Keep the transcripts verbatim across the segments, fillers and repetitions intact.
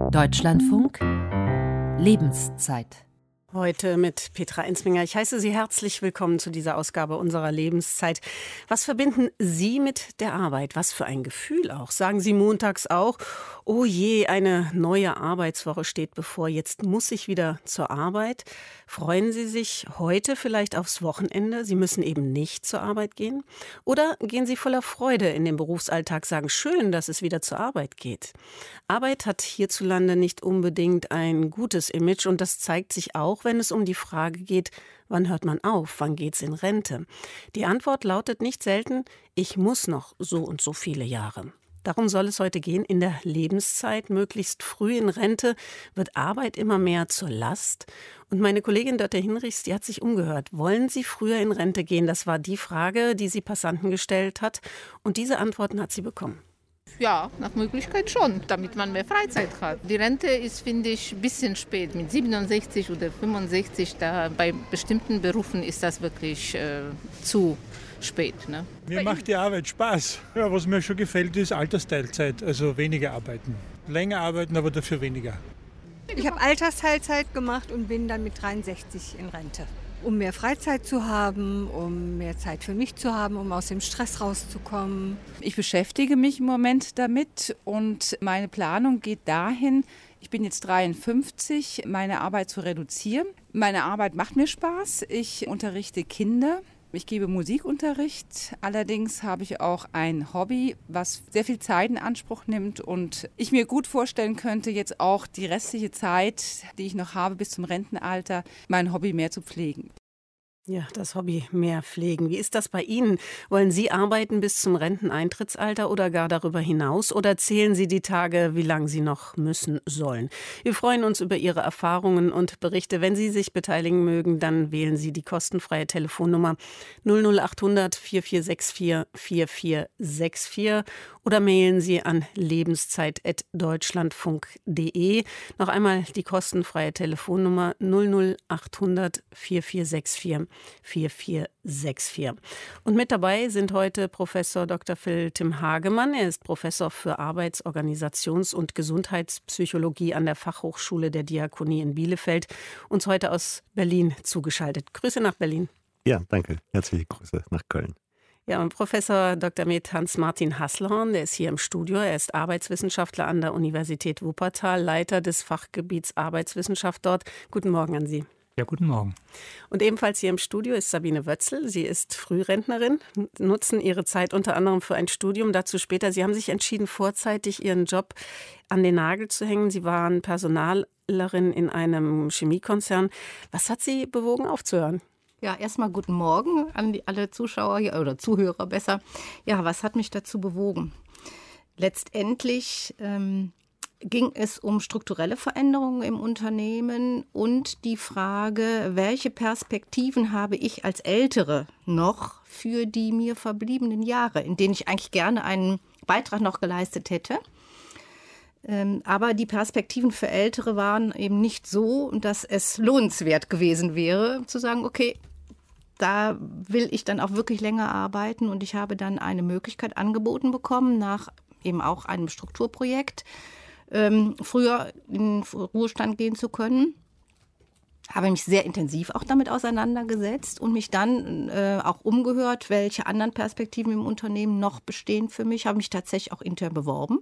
Deutschlandfunk Lebenszeit. Heute mit Petra Ensminger. Ich heiße Sie herzlich willkommen zu dieser Ausgabe unserer Lebenszeit. Was verbinden Sie mit der Arbeit? Was für ein Gefühl auch? Sagen Sie montags auch, oh je, eine neue Arbeitswoche steht bevor, jetzt muss ich wieder zur Arbeit. Freuen Sie sich heute vielleicht aufs Wochenende? Sie müssen eben nicht zur Arbeit gehen? Oder gehen Sie voller Freude in den Berufsalltag, sagen, schön, dass es wieder zur Arbeit geht? Arbeit hat hierzulande nicht unbedingt ein gutes Image und das zeigt sich auch, wenn es um die Frage geht, wann hört man auf, wann geht's in Rente? Die Antwort lautet nicht selten, ich muss noch so und so viele Jahre. Darum soll es heute gehen. In der Lebenszeit, möglichst früh in Rente, wird Arbeit immer mehr zur Last. Und meine Kollegin Dörte Hinrichs, die hat sich umgehört. Wollen Sie früher in Rente gehen? Das war die Frage, die sie Passanten gestellt hat. Und diese Antworten hat sie bekommen. Ja, nach Möglichkeit schon, damit man mehr Freizeit hat. Die Rente ist, finde ich, ein bisschen spät. Mit siebenundsechzig oder fünfundsechzig, da bei bestimmten Berufen ist das wirklich äh, zu spät. Ne? Mir macht die Arbeit Spaß. Ja, was mir schon gefällt, ist Altersteilzeit, also weniger arbeiten. Länger arbeiten, aber dafür weniger. Ich habe Altersteilzeit gemacht und bin dann mit dreiundsechzig in Rente. Um mehr Freizeit zu haben, um mehr Zeit für mich zu haben, um aus dem Stress rauszukommen. Ich beschäftige mich im Moment damit und meine Planung geht dahin, ich bin jetzt dreiundfünfzig, meine Arbeit zu reduzieren. Meine Arbeit macht mir Spaß, ich unterrichte Kinder. Ich gebe Musikunterricht, allerdings habe ich auch ein Hobby, was sehr viel Zeit in Anspruch nimmt und ich mir gut vorstellen könnte, jetzt auch die restliche Zeit, die ich noch habe bis zum Rentenalter, mein Hobby mehr zu pflegen. Ja, das Hobby mehr pflegen. Wie ist das bei Ihnen? Wollen Sie arbeiten bis zum Renteneintrittsalter oder gar darüber hinaus? Oder zählen Sie die Tage, wie lange Sie noch müssen sollen? Wir freuen uns über Ihre Erfahrungen und Berichte. Wenn Sie sich beteiligen mögen, dann wählen Sie die kostenfreie Telefonnummer null null acht hundert vier vier sechs vier vier vier sechs vier oder mailen Sie an lebenszeit at deutschlandfunk punkt de. Noch einmal die kostenfreie Telefonnummer null null acht hundert vier vier sechs vier vier vier sechs vier. Und mit dabei sind heute Professor Doktor Phil Tim Hagemann. Er ist Professor für Arbeits-, Organisations- und Gesundheitspsychologie an der Fachhochschule der Diakonie in Bielefeld, uns heute aus Berlin zugeschaltet. Grüße nach Berlin. Ja, danke. Herzliche Grüße nach Köln. Ja, und Professor Doktor med. Hans-Martin Hasselhorn, der ist hier im Studio. Er ist Arbeitswissenschaftler an der Universität Wuppertal, Leiter des Fachgebiets Arbeitswissenschaft dort. Guten Morgen an Sie. Ja, guten Morgen. Und ebenfalls hier im Studio ist Sabine Wötzel. Sie ist Frührentnerin, nutzen ihre Zeit unter anderem für ein Studium. Dazu später. Sie haben sich entschieden, vorzeitig Ihren Job an den Nagel zu hängen. Sie waren Personalerin in einem Chemiekonzern. Was hat Sie bewogen, aufzuhören? Ja, erstmal guten Morgen an die, alle Zuschauer hier, oder Zuhörer besser. Ja, was hat mich dazu bewogen? Letztendlich ähm, ging es um strukturelle Veränderungen im Unternehmen und die Frage, welche Perspektiven habe ich als Ältere noch für die mir verbliebenen Jahre, in denen ich eigentlich gerne einen Beitrag noch geleistet hätte. Ähm, aber die Perspektiven für Ältere waren eben nicht so, dass es lohnenswert gewesen wäre, zu sagen, okay, da will ich dann auch wirklich länger arbeiten. Und ich habe dann eine Möglichkeit angeboten bekommen, nach eben auch einem Strukturprojekt, ähm, früher in den Ruhestand gehen zu können. Habe mich sehr intensiv auch damit auseinandergesetzt und mich dann äh, auch umgehört, welche anderen Perspektiven im Unternehmen noch bestehen für mich. Habe mich tatsächlich auch intern beworben.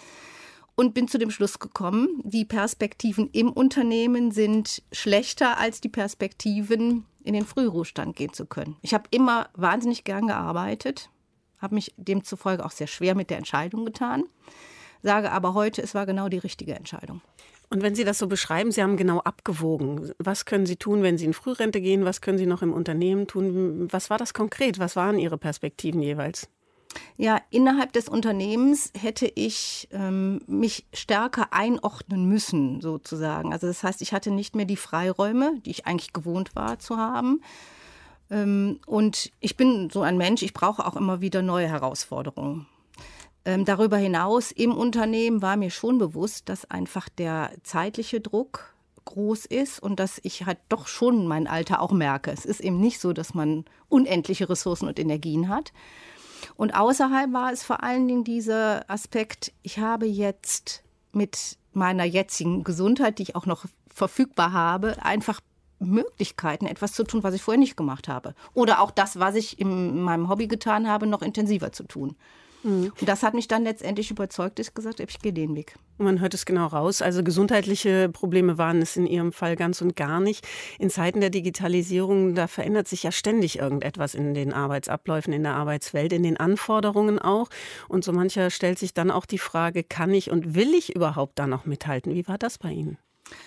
Und bin zu dem Schluss gekommen, die Perspektiven im Unternehmen sind schlechter als die Perspektiven, in den Frühruhestand gehen zu können. Ich habe immer wahnsinnig gern gearbeitet, habe mich demzufolge auch sehr schwer mit der Entscheidung getan, sage aber heute, es war genau die richtige Entscheidung. Und wenn Sie das so beschreiben, Sie haben genau abgewogen. Was können Sie tun, wenn Sie in Frührente gehen? Was können Sie noch im Unternehmen tun? Was war das konkret? Was waren Ihre Perspektiven jeweils? Ja, innerhalb des Unternehmens hätte ich ähm, mich stärker einordnen müssen, sozusagen. Also das heißt, ich hatte nicht mehr die Freiräume, die ich eigentlich gewohnt war zu haben. Ähm, und ich bin so ein Mensch, ich brauche auch immer wieder neue Herausforderungen. Ähm, darüber hinaus im Unternehmen war mir schon bewusst, dass einfach der zeitliche Druck groß ist und dass ich halt doch schon mein Alter auch merke. Es ist eben nicht so, dass man unendliche Ressourcen und Energien hat. Und außerhalb war es vor allen Dingen dieser Aspekt, ich habe jetzt mit meiner jetzigen Gesundheit, die ich auch noch verfügbar habe, einfach Möglichkeiten, etwas zu tun, was ich vorher nicht gemacht habe. Oder auch das, was ich in meinem Hobby getan habe, noch intensiver zu tun. Mhm. Und das hat mich dann letztendlich überzeugt, dass ich gesagt habe, ich gehe den Weg. Man hört es genau raus. Also gesundheitliche Probleme waren es in Ihrem Fall ganz und gar nicht. In Zeiten der Digitalisierung, da verändert sich ja ständig irgendetwas in den Arbeitsabläufen, in der Arbeitswelt, in den Anforderungen auch. Und so mancher stellt sich dann auch die Frage, kann ich und will ich überhaupt da noch mithalten? Wie war das bei Ihnen?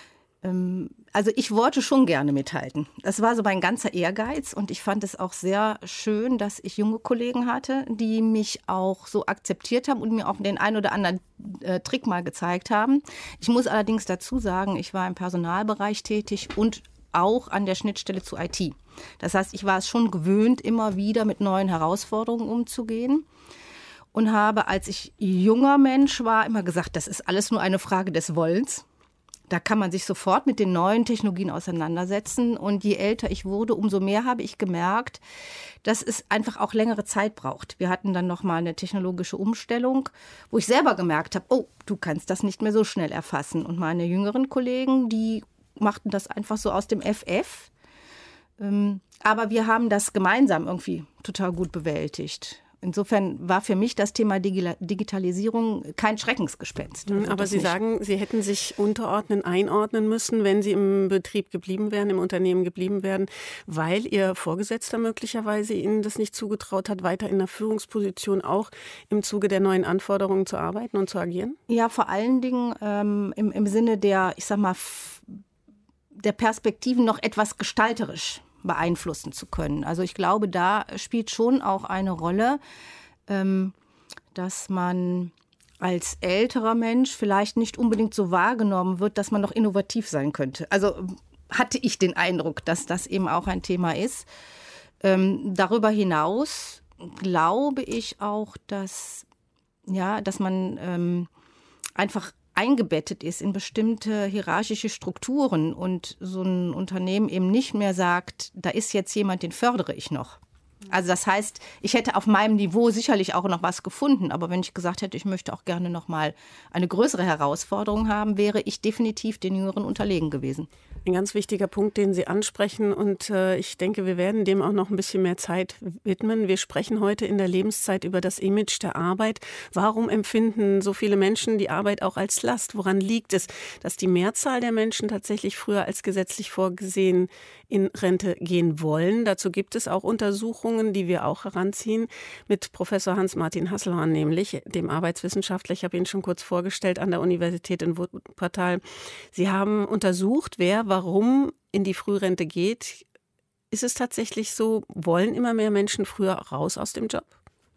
Also ich wollte schon gerne mithalten. Das war so mein ganzer Ehrgeiz und ich fand es auch sehr schön, dass ich junge Kollegen hatte, die mich auch so akzeptiert haben und mir auch den einen oder anderen äh, Trick mal gezeigt haben. Ich muss allerdings dazu sagen, ich war im Personalbereich tätig und auch an der Schnittstelle zu I T. Das heißt, ich war es schon gewöhnt, immer wieder mit neuen Herausforderungen umzugehen. Und habe, als ich junger Mensch war, immer gesagt, das ist alles nur eine Frage des Wollens. Da kann man sich sofort mit den neuen Technologien auseinandersetzen. Und je älter ich wurde, umso mehr habe ich gemerkt, dass es einfach auch längere Zeit braucht. Wir hatten dann nochmal eine technologische Umstellung, wo ich selber gemerkt habe, oh, du kannst das nicht mehr so schnell erfassen. Und meine jüngeren Kollegen, die machten das einfach so aus dem F F. Aber wir haben das gemeinsam irgendwie total gut bewältigt. Insofern war für mich das Thema Digitalisierung kein Schreckensgespenst. Also aber Sie nicht. sagen, Sie hätten sich unterordnen, einordnen müssen, wenn Sie im Betrieb geblieben wären, im Unternehmen geblieben wären, weil Ihr Vorgesetzter möglicherweise Ihnen das nicht zugetraut hat, weiter in der Führungsposition auch im Zuge der neuen Anforderungen zu arbeiten und zu agieren? Ja, vor allen Dingen ähm, im, im Sinne der, ich sag mal, f- der Perspektiven noch etwas gestalterisch beeinflussen zu können. Also ich glaube, da spielt schon auch eine Rolle, ähm, dass man als älterer Mensch vielleicht nicht unbedingt so wahrgenommen wird, dass man noch innovativ sein könnte. Also hatte ich den Eindruck, dass das eben auch ein Thema ist. Ähm, darüber hinaus glaube ich auch, dass, ja, dass man ähm, einfach eingebettet ist in bestimmte hierarchische Strukturen und so ein Unternehmen eben nicht mehr sagt, da ist jetzt jemand, den fördere ich noch. Also das heißt, ich hätte auf meinem Niveau sicherlich auch noch was gefunden, aber wenn ich gesagt hätte, ich möchte auch gerne noch mal eine größere Herausforderung haben, wäre ich definitiv den Jüngeren unterlegen gewesen. Ein ganz wichtiger Punkt, den Sie ansprechen, und äh, ich denke, wir werden dem auch noch ein bisschen mehr Zeit widmen. Wir sprechen heute in der Lebenszeit über das Image der Arbeit. Warum empfinden so viele Menschen die Arbeit auch als Last? Woran liegt es, dass die Mehrzahl der Menschen tatsächlich früher als gesetzlich vorgesehen in Rente gehen wollen? Dazu gibt es auch Untersuchungen, die wir auch heranziehen, mit Professor Hans-Martin Hasselhorn, nämlich dem Arbeitswissenschaftler. Ich habe ihn schon kurz vorgestellt an der Universität in Wuppertal. Sie haben untersucht, wer warum in die Frührente geht. Ist es tatsächlich so, wollen immer mehr Menschen früher raus aus dem Job?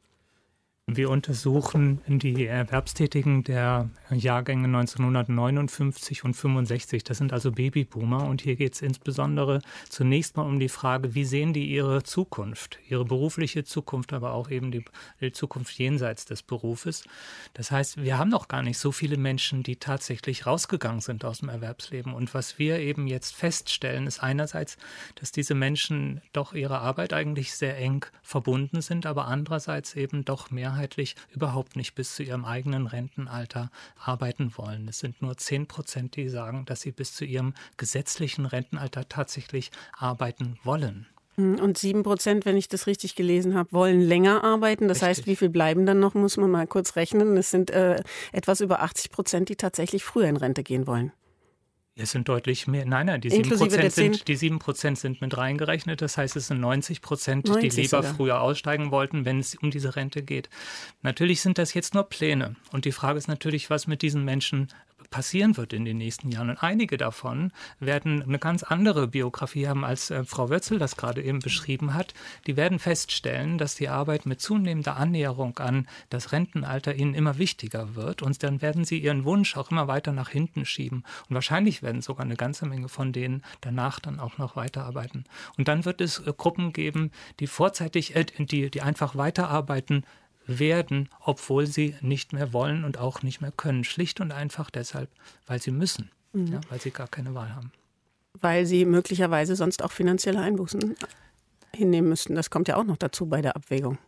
Wir untersuchen die Erwerbstätigen der Jahrgänge neunzehnhundertneunundfünfzig und fünfundsechzig. Das sind also Babyboomer. Und hier geht es insbesondere zunächst mal um die Frage, wie sehen die ihre Zukunft, ihre berufliche Zukunft, aber auch eben die, die Zukunft jenseits des Berufes. Das heißt, wir haben noch gar nicht so viele Menschen, die tatsächlich rausgegangen sind aus dem Erwerbsleben. Und was wir eben jetzt feststellen, ist einerseits, dass diese Menschen doch ihrer Arbeit eigentlich sehr eng verbunden sind, aber andererseits eben doch mehr überhaupt nicht bis zu ihrem eigenen Rentenalter arbeiten wollen. Es sind nur zehn Prozent, die sagen, dass sie bis zu ihrem gesetzlichen Rentenalter tatsächlich arbeiten wollen. Und sieben Prozent, wenn ich das richtig gelesen habe, wollen länger arbeiten. Das Richtig. heißt, wie viel bleiben dann noch, muss man mal kurz rechnen. Es sind äh, etwas über achtzig Prozent, die tatsächlich früher in Rente gehen wollen. Es sind deutlich mehr. Nein, nein, die sieben Prozent sind, die sieben Prozent sind mit reingerechnet. Das heißt, es sind neunzig Prozent, die lieber sogar früher aussteigen wollten, wenn es um diese Rente geht. Natürlich sind das jetzt nur Pläne. Und die Frage ist natürlich, was mit diesen Menschen passieren wird in den nächsten Jahren. Und einige davon werden eine ganz andere Biografie haben, als äh, Frau Wötzel das gerade eben beschrieben hat. Die werden feststellen, dass die Arbeit mit zunehmender Annäherung an das Rentenalter ihnen immer wichtiger wird. Und dann werden sie ihren Wunsch auch immer weiter nach hinten schieben. Und wahrscheinlich werden sogar eine ganze Menge von denen danach dann auch noch weiterarbeiten. Und dann wird es äh, Gruppen geben, die vorzeitig, äh, die, die einfach weiterarbeiten werden, obwohl sie nicht mehr wollen und auch nicht mehr können. Schlicht und einfach deshalb, weil sie müssen, mhm. ja, weil sie gar keine Wahl haben. Weil sie möglicherweise sonst auch finanzielle Einbußen hinnehmen müssten. Das kommt ja auch noch dazu bei der Abwägung.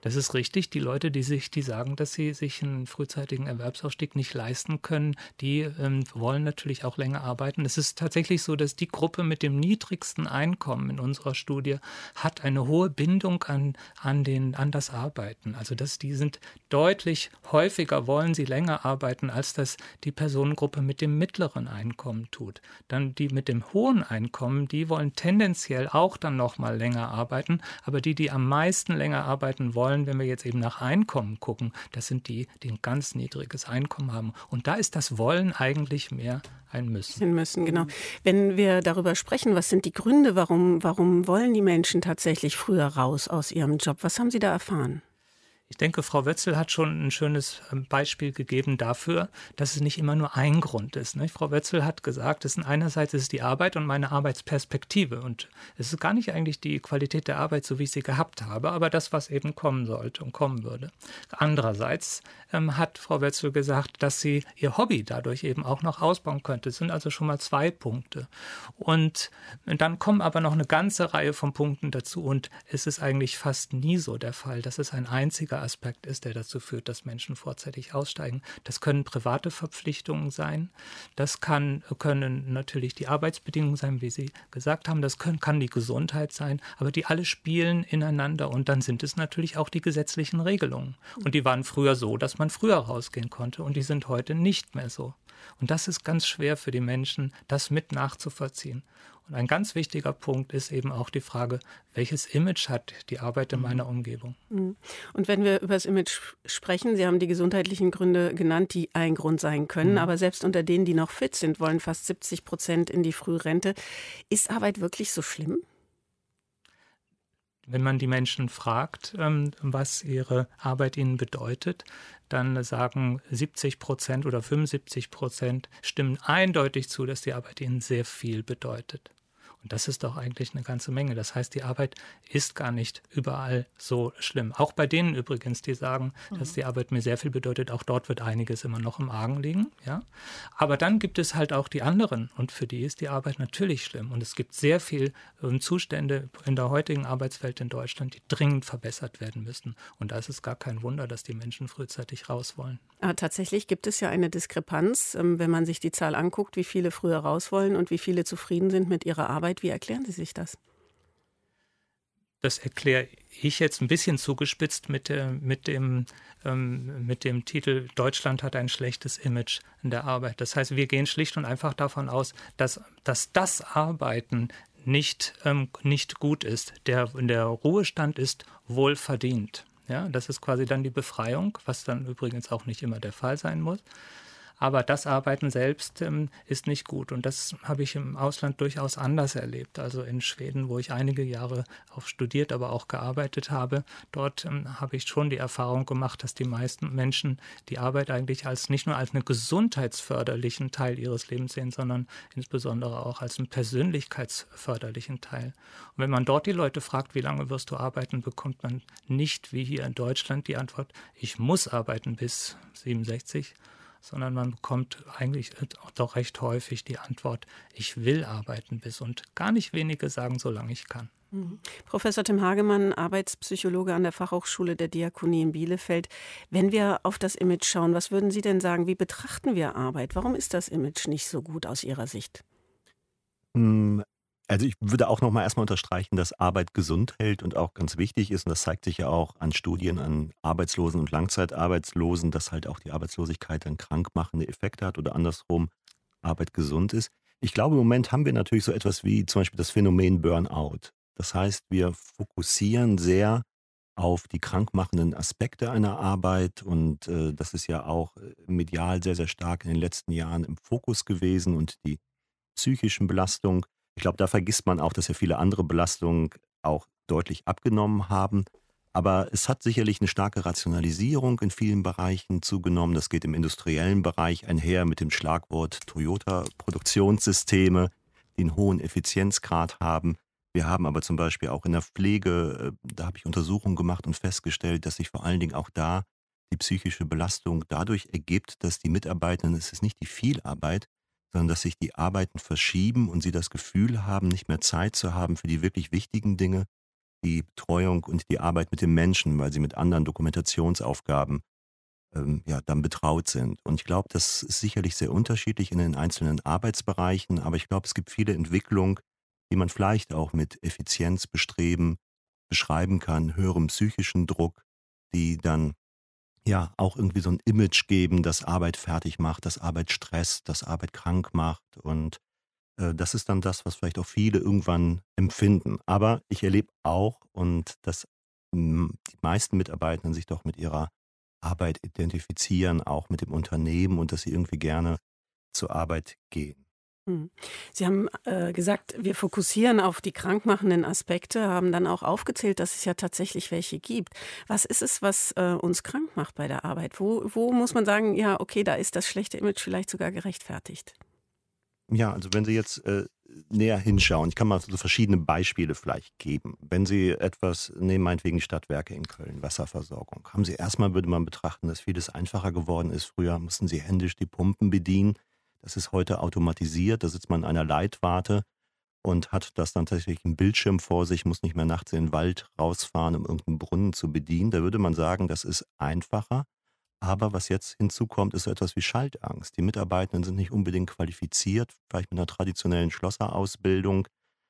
Das ist richtig. Die Leute, die sich, die sagen, dass sie sich einen frühzeitigen Erwerbsausstieg nicht leisten können, die ähm, wollen natürlich auch länger arbeiten. Es ist tatsächlich so, dass die Gruppe mit dem niedrigsten Einkommen in unserer Studie hat eine hohe Bindung an, an, den, an das Arbeiten. Also dass die sind deutlich häufiger, wollen sie länger arbeiten, als das die Personengruppe mit dem mittleren Einkommen tut. Dann die mit dem hohen Einkommen, die wollen tendenziell auch dann noch mal länger arbeiten, aber die, die am meisten länger arbeiten wollen, wenn wir jetzt eben nach Einkommen gucken, das sind die, die ein ganz niedriges Einkommen haben. Und da ist das Wollen eigentlich mehr ein Müssen. Ein Müssen, genau. Wenn wir darüber sprechen, was sind die Gründe, warum, warum wollen die Menschen tatsächlich früher raus aus ihrem Job? Was haben Sie da erfahren? Ich denke, Frau Wötzel hat schon ein schönes Beispiel gegeben dafür, dass es nicht immer nur ein Grund ist. Ne? Frau Wötzel hat gesagt, es ist einerseits ist es die Arbeit und meine Arbeitsperspektive. Und es ist gar nicht eigentlich die Qualität der Arbeit, so wie ich sie gehabt habe, aber das, was eben kommen sollte und kommen würde. Andererseits ähm, hat Frau Wötzel gesagt, dass sie ihr Hobby dadurch eben auch noch ausbauen könnte. Es sind also schon mal zwei Punkte. Und dann kommen aber noch eine ganze Reihe von Punkten dazu. Und es ist eigentlich fast nie so der Fall, dass es ein einziger Aspekt ist, der dazu führt, dass Menschen vorzeitig aussteigen. Das können private Verpflichtungen sein, das kann, können natürlich die Arbeitsbedingungen sein, wie Sie gesagt haben, das können, kann die Gesundheit sein, aber die alle spielen ineinander und dann sind es natürlich auch die gesetzlichen Regelungen. Und die waren früher so, dass man früher rausgehen konnte und die sind heute nicht mehr so. Und das ist ganz schwer für die Menschen, das mit nachzuvollziehen. Und ein ganz wichtiger Punkt ist eben auch die Frage, welches Image hat die Arbeit in meiner Umgebung? Und wenn wir über das Image sprechen, Sie haben die gesundheitlichen Gründe genannt, die ein Grund sein können, mhm. aber selbst unter denen, die noch fit sind, wollen fast siebzig Prozent in die Frührente. Ist Arbeit wirklich so schlimm? Wenn man die Menschen fragt, was ihre Arbeit ihnen bedeutet, dann sagen siebzig Prozent oder fünfundsiebzig Prozent stimmen eindeutig zu, dass die Arbeit ihnen sehr viel bedeutet. Und das ist doch eigentlich eine ganze Menge. Das heißt, die Arbeit ist gar nicht überall so schlimm. Auch bei denen übrigens, die sagen, mhm. dass die Arbeit mir sehr viel bedeutet, auch dort wird einiges immer noch im Argen liegen. Ja? Aber dann gibt es halt auch die anderen und für die ist die Arbeit natürlich schlimm. Und es gibt sehr viele äh, Zustände in der heutigen Arbeitswelt in Deutschland, die dringend verbessert werden müssen. Und da ist es gar kein Wunder, dass die Menschen frühzeitig raus wollen. Aber tatsächlich gibt es ja eine Diskrepanz, wenn man sich die Zahl anguckt, wie viele früher raus wollen und wie viele zufrieden sind mit ihrer Arbeit. Wie erklären Sie sich das? Das erkläre ich jetzt ein bisschen zugespitzt mit, äh, mit, dem, ähm, mit dem Titel Deutschland hat ein schlechtes Image in der Arbeit. Das heißt, wir gehen schlicht und einfach davon aus, dass, dass das Arbeiten nicht, ähm, nicht gut ist. Der, der Ruhestand ist wohl verdient. Ja, das ist quasi dann die Befreiung, was dann übrigens auch nicht immer der Fall sein muss. Aber das Arbeiten selbst ähm, ist nicht gut. Und das habe ich im Ausland durchaus anders erlebt. Also in Schweden, wo ich einige Jahre auch studiert, aber auch gearbeitet habe, dort ähm, habe ich schon die Erfahrung gemacht, dass die meisten Menschen die Arbeit eigentlich als nicht nur als einen gesundheitsförderlichen Teil ihres Lebens sehen, sondern insbesondere auch als einen persönlichkeitsförderlichen Teil. Und wenn man dort die Leute fragt, wie lange wirst du arbeiten, bekommt man nicht wie hier in Deutschland die Antwort, ich muss arbeiten bis siebenundsechzig, sondern man bekommt eigentlich doch recht häufig die Antwort, ich will arbeiten bis, und gar nicht wenige sagen, solange ich kann. Mhm. Professor Tim Hagemann, Arbeitspsychologe an der Fachhochschule der Diakonie in Bielefeld. Wenn wir auf das Image schauen, was würden Sie denn sagen, wie betrachten wir Arbeit? Warum ist das Image nicht so gut aus Ihrer Sicht? Also ich würde auch noch mal erstmal unterstreichen, dass Arbeit gesund hält und auch ganz wichtig ist. Und das zeigt sich ja auch an Studien an Arbeitslosen und Langzeitarbeitslosen, dass halt auch die Arbeitslosigkeit dann krankmachende Effekte hat oder andersrum Arbeit gesund ist. Ich glaube, im Moment haben wir natürlich so etwas wie zum Beispiel das Phänomen Burnout. Das heißt, wir fokussieren sehr auf die krankmachenden Aspekte einer Arbeit und äh, das ist ja auch medial sehr, sehr stark in den letzten Jahren im Fokus gewesen und die psychischen Belastungen. Ich glaube, da vergisst man auch, dass ja viele andere Belastungen auch deutlich abgenommen haben. Aber es hat sicherlich eine starke Rationalisierung in vielen Bereichen zugenommen. Das geht im industriellen Bereich einher mit dem Schlagwort Toyota-Produktionssysteme, die einen hohen Effizienzgrad haben. Wir haben aber zum Beispiel auch in der Pflege, da habe ich Untersuchungen gemacht und festgestellt, dass sich vor allen Dingen auch da die psychische Belastung dadurch ergibt, dass die Mitarbeitenden, es ist nicht die Vielarbeit, sondern dass sich die Arbeiten verschieben und sie das Gefühl haben, nicht mehr Zeit zu haben für die wirklich wichtigen Dinge, die Betreuung und die Arbeit mit dem Menschen, weil sie mit anderen Dokumentationsaufgaben ähm, ja, dann betraut sind. Und ich glaube, das ist sicherlich sehr unterschiedlich in den einzelnen Arbeitsbereichen, aber ich glaube, es gibt viele Entwicklungen, die man vielleicht auch mit Effizienzbestreben beschreiben kann, höherem psychischen Druck, die dann ja auch irgendwie so ein Image geben, das Arbeit fertig macht, das Arbeit stresst, das Arbeit krank macht. Und äh, das ist dann das, was vielleicht auch viele irgendwann empfinden. Aber ich erlebe auch, und dass mh, die meisten Mitarbeitenden sich doch mit ihrer Arbeit identifizieren, auch mit dem Unternehmen, und dass sie irgendwie gerne zur Arbeit gehen. Sie haben äh, gesagt, wir fokussieren auf die krankmachenden Aspekte, haben dann auch aufgezählt, dass es ja tatsächlich welche gibt. Was ist es, was äh, uns krank macht bei der Arbeit? Wo, wo muss man sagen, ja, okay, da ist das schlechte Image vielleicht sogar gerechtfertigt? Ja, also wenn Sie jetzt äh, näher hinschauen, ich kann mal so verschiedene Beispiele vielleicht geben. Wenn Sie etwas nehmen, meinetwegen Stadtwerke in Köln, Wasserversorgung, haben Sie erstmal, würde man betrachten, dass vieles einfacher geworden ist. Früher mussten Sie händisch die Pumpen bedienen. Das ist heute automatisiert, da sitzt man in einer Leitwarte und hat das dann tatsächlich einen Bildschirm vor sich, muss nicht mehr nachts in den Wald rausfahren, um irgendeinen Brunnen zu bedienen. Da würde man sagen, das ist einfacher. Aber was jetzt hinzukommt, ist so etwas wie Schaltangst. Die Mitarbeitenden sind nicht unbedingt qualifiziert, vielleicht mit einer traditionellen Schlosserausbildung.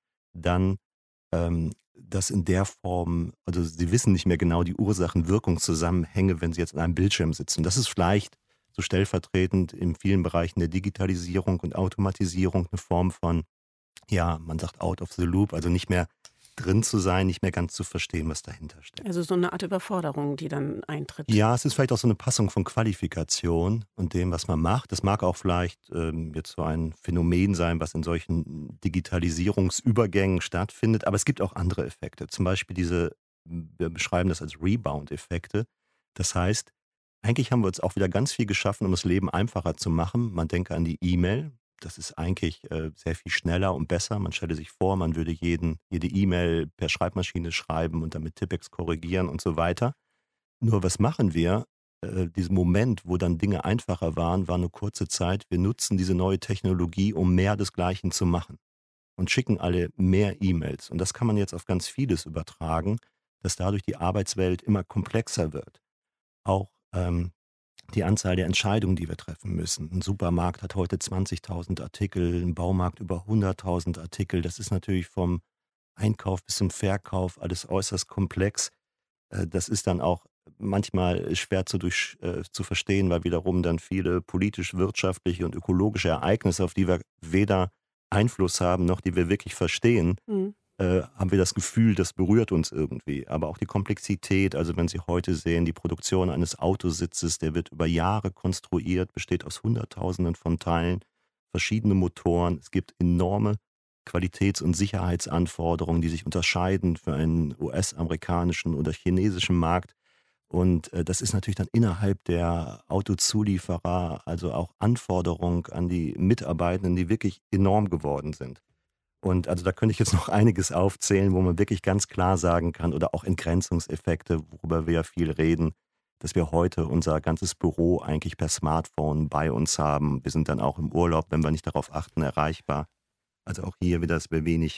Dann ähm, das in der Form, also sie wissen nicht mehr genau die Ursachen-Wirkungszusammenhänge, wenn sie jetzt an einem Bildschirm sitzen. Das ist vielleicht so stellvertretend in vielen Bereichen der Digitalisierung und Automatisierung eine Form von, ja, man sagt out of the loop, also nicht mehr drin zu sein, nicht mehr ganz zu verstehen, was dahinter steckt. Also so eine Art Überforderung, die dann eintritt. Ja, es ist vielleicht auch so eine Passung von Qualifikation und dem, was man macht. Das mag auch vielleicht ähm, jetzt so ein Phänomen sein, was in solchen Digitalisierungsübergängen stattfindet, aber es gibt auch andere Effekte. Zum Beispiel diese, wir beschreiben das als Rebound-Effekte. Das heißt, eigentlich haben wir uns auch wieder ganz viel geschaffen, um das Leben einfacher zu machen. Man denke an die E-Mail. Das ist eigentlich äh, sehr viel schneller und besser. Man stelle sich vor, man würde jeden, jede E-Mail per Schreibmaschine schreiben und dann mit Tippex korrigieren und so weiter. Nur was machen wir? Äh, diesen Moment, wo dann Dinge einfacher waren, war eine kurze Zeit. Wir nutzen diese neue Technologie, um mehr des Gleichen zu machen und schicken alle mehr E-Mails. Und das kann man jetzt auf ganz vieles übertragen, dass dadurch die Arbeitswelt immer komplexer wird. Auch ähm, die Anzahl der Entscheidungen, die wir treffen müssen. Ein Supermarkt hat heute zwanzigtausend Artikel, ein Baumarkt über hunderttausend Artikel. Das ist natürlich vom Einkauf bis zum Verkauf alles äußerst komplex. Äh, das ist dann auch manchmal schwer zu, durch, äh, zu verstehen, weil wiederum dann viele politisch-wirtschaftliche und ökologische Ereignisse, auf die wir weder Einfluss haben, noch die wir wirklich verstehen, mhm. Äh, haben wir das Gefühl, das berührt uns irgendwie. Aber auch die Komplexität, also wenn Sie heute sehen, die Produktion eines Autositzes, der wird über Jahre konstruiert, besteht aus Hunderttausenden von Teilen, verschiedene Motoren. Es gibt enorme Qualitäts- und Sicherheitsanforderungen, die sich unterscheiden für einen U S-amerikanischen oder chinesischen Markt. Und äh, das ist natürlich dann innerhalb der Autozulieferer, also auch Anforderungen an die Mitarbeitenden, die wirklich enorm geworden sind. Und also da könnte ich jetzt noch einiges aufzählen, wo man wirklich ganz klar sagen kann, oder auch Entgrenzungseffekte, worüber wir ja viel reden, dass wir heute unser ganzes Büro eigentlich per Smartphone bei uns haben. Wir sind dann auch im Urlaub, wenn wir nicht darauf achten, erreichbar. Also auch hier wieder, dass wir wenig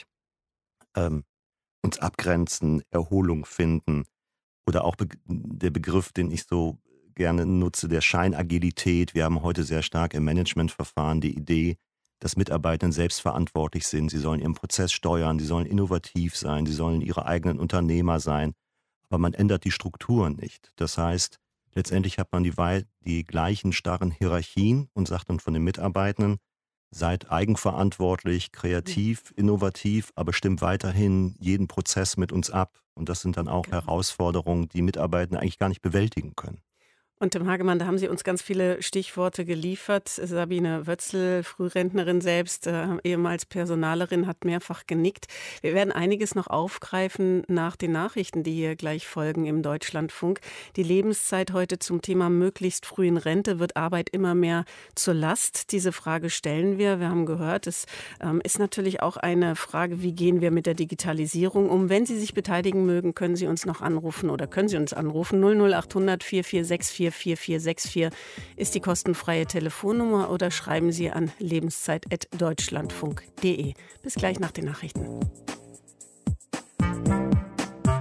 ähm, uns abgrenzen, Erholung finden. Oder auch be- der Begriff, den ich so gerne nutze, der Scheinagilität. Wir haben heute sehr stark im Managementverfahren die Idee, dass Mitarbeiter selbstverantwortlich sind. Sie sollen ihren Prozess steuern, sie sollen innovativ sein, sie sollen ihre eigenen Unternehmer sein. Aber man ändert die Strukturen nicht. Das heißt, letztendlich hat man die, die gleichen starren Hierarchien und sagt dann von den Mitarbeitenden, seid eigenverantwortlich, kreativ, innovativ, aber stimmt weiterhin jeden Prozess mit uns ab. Und das sind dann auch genau. Herausforderungen, die Mitarbeitende eigentlich gar nicht bewältigen können. Und Tim Hagemann, da haben Sie uns ganz viele Stichworte geliefert. Sabine Wötzl, Frührentnerin selbst, äh, ehemals Personalerin, hat mehrfach genickt. Wir werden einiges noch aufgreifen nach den Nachrichten, die hier gleich folgen im Deutschlandfunk. Die Lebenszeit heute zum Thema möglichst frühen Rente. Wird Arbeit immer mehr zur Last? Diese Frage stellen wir. Wir haben gehört, es ähm, ist natürlich auch eine Frage, wie gehen wir mit der Digitalisierung um? Wenn Sie sich beteiligen mögen, können Sie uns noch anrufen oder können Sie uns anrufen. null null acht hundert vier vier sechs vier vier vier sechs vier ist die kostenfreie Telefonnummer oder schreiben Sie an lebenszeit at deutschlandfunk punkt de. Bis gleich nach den Nachrichten.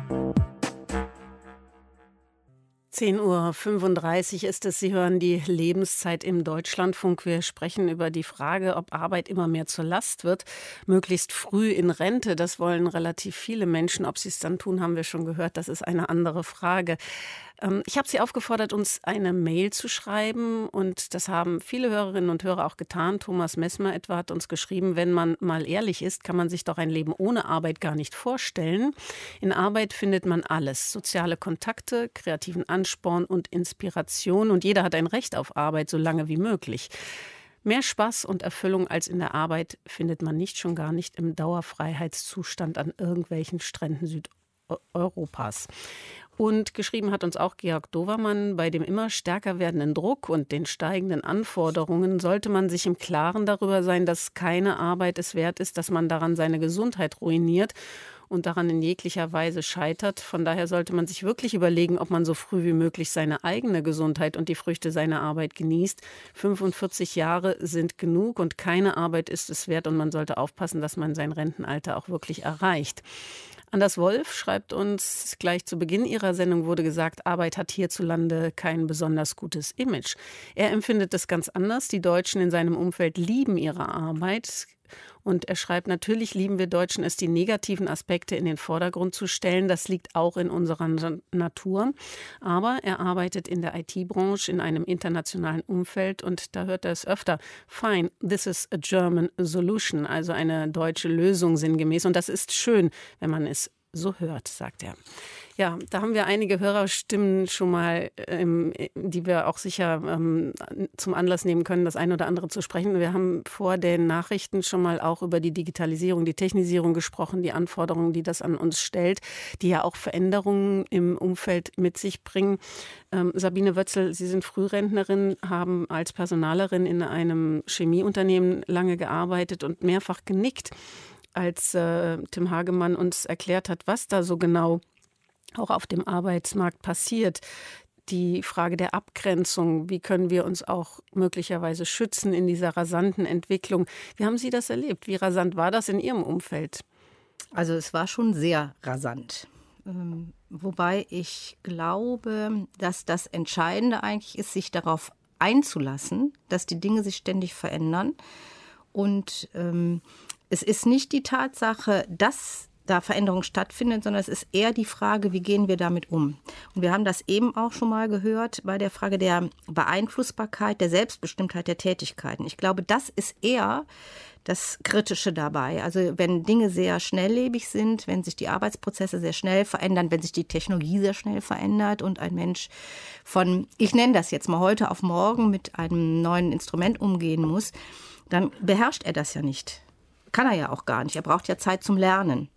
zehn Uhr fünfunddreißig ist es. Sie hören die Lebenszeit im Deutschlandfunk. Wir sprechen über die Frage, ob Arbeit immer mehr zur Last wird, möglichst früh in Rente. Das wollen relativ viele Menschen. Ob sie es dann tun, haben wir schon gehört. Das ist eine andere Frage. Ich habe Sie aufgefordert, uns eine Mail zu schreiben, und das haben viele Hörerinnen und Hörer auch getan. Thomas Messmer etwa hat uns geschrieben, wenn man mal ehrlich ist, kann man sich doch ein Leben ohne Arbeit gar nicht vorstellen. In Arbeit findet man alles: soziale Kontakte, kreativen Ansporn und Inspiration, und jeder hat ein Recht auf Arbeit, so lange wie möglich. Mehr Spaß und Erfüllung als in der Arbeit findet man nicht, schon gar nicht im Dauerfreiheitszustand an irgendwelchen Stränden Südeuropas. Und geschrieben hat uns auch Georg Dovermann: Bei dem immer stärker werdenden Druck und den steigenden Anforderungen sollte man sich im Klaren darüber sein, dass keine Arbeit es wert ist, dass man daran seine Gesundheit ruiniert und daran in jeglicher Weise scheitert. Von daher sollte man sich wirklich überlegen, ob man so früh wie möglich seine eigene Gesundheit und die Früchte seiner Arbeit genießt. fünfundvierzig Jahre sind genug und keine Arbeit ist es wert, und man sollte aufpassen, dass man sein Rentenalter auch wirklich erreicht. Anders Wolf schreibt uns, gleich zu Beginn ihrer Sendung wurde gesagt, Arbeit hat hierzulande kein besonders gutes Image. Er empfindet es ganz anders. Die Deutschen in seinem Umfeld lieben ihre Arbeit. Und er schreibt, natürlich lieben wir Deutschen es, die negativen Aspekte in den Vordergrund zu stellen. Das liegt auch in unserer Natur. Aber er arbeitet in der I T-Branche in einem internationalen Umfeld, und da hört er es öfter. Fine, this is a German solution, also eine deutsche Lösung sinngemäß. Und das ist schön, wenn man es so hört, sagt er. Ja, da haben wir einige Hörerstimmen schon mal, ähm, die wir auch sicher ähm, zum Anlass nehmen können, das eine oder andere zu sprechen. Wir haben vor den Nachrichten schon mal auch über die Digitalisierung, die Technisierung gesprochen, die Anforderungen, die das an uns stellt, die ja auch Veränderungen im Umfeld mit sich bringen. Ähm, Sabine Wötzel, Sie sind Frührentnerin, haben als Personalerin in einem Chemieunternehmen lange gearbeitet und mehrfach genickt, als äh, Tim Hagemann uns erklärt hat, was da so genau auch auf dem Arbeitsmarkt passiert. Die Frage der Abgrenzung, wie können wir uns auch möglicherweise schützen in dieser rasanten Entwicklung. Wie haben Sie das erlebt? Wie rasant war das in Ihrem Umfeld? Also es war schon sehr rasant. Ähm, wobei ich glaube, dass das Entscheidende eigentlich ist, sich darauf einzulassen, dass die Dinge sich ständig verändern. Und ähm, es ist nicht die Tatsache, dass da Veränderung stattfindet, sondern es ist eher die Frage, wie gehen wir damit um? Und wir haben das eben auch schon mal gehört bei der Frage der Beeinflussbarkeit, der Selbstbestimmtheit der Tätigkeiten. Ich glaube, das ist eher das Kritische dabei. Also wenn Dinge sehr schnelllebig sind, wenn sich die Arbeitsprozesse sehr schnell verändern, wenn sich die Technologie sehr schnell verändert und ein Mensch von, ich nenne das jetzt mal heute auf morgen, mit einem neuen Instrument umgehen muss, dann beherrscht er das ja nicht. Kann er ja auch gar nicht. Er braucht ja Zeit zum Lernen.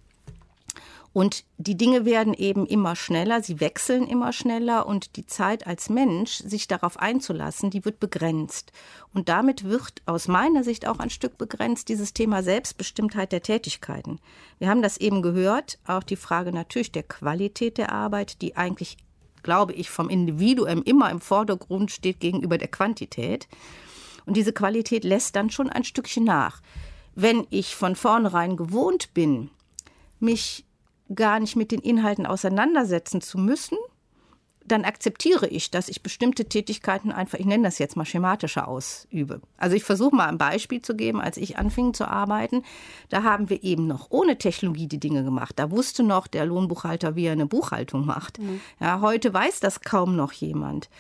Und die Dinge werden eben immer schneller, sie wechseln immer schneller, und die Zeit als Mensch, sich darauf einzulassen, die wird begrenzt. Und damit wird aus meiner Sicht auch ein Stück begrenzt dieses Thema Selbstbestimmtheit der Tätigkeiten. Wir haben das eben gehört, auch die Frage natürlich der Qualität der Arbeit, die eigentlich, glaube ich, vom Individuum immer im Vordergrund steht gegenüber der Quantität. Und diese Qualität lässt dann schon ein Stückchen nach. Wenn ich von vornherein gewohnt bin, mich gar nicht mit den Inhalten auseinandersetzen zu müssen, dann akzeptiere ich, dass ich bestimmte Tätigkeiten einfach, ich nenne das jetzt mal schematischer ausübe. Also ich versuche mal ein Beispiel zu geben. Als ich anfing zu arbeiten, da haben wir eben noch ohne Technologie die Dinge gemacht. Da wusste noch der Lohnbuchhalter, wie er eine Buchhaltung macht. Mhm. Ja, heute weiß das kaum noch jemand.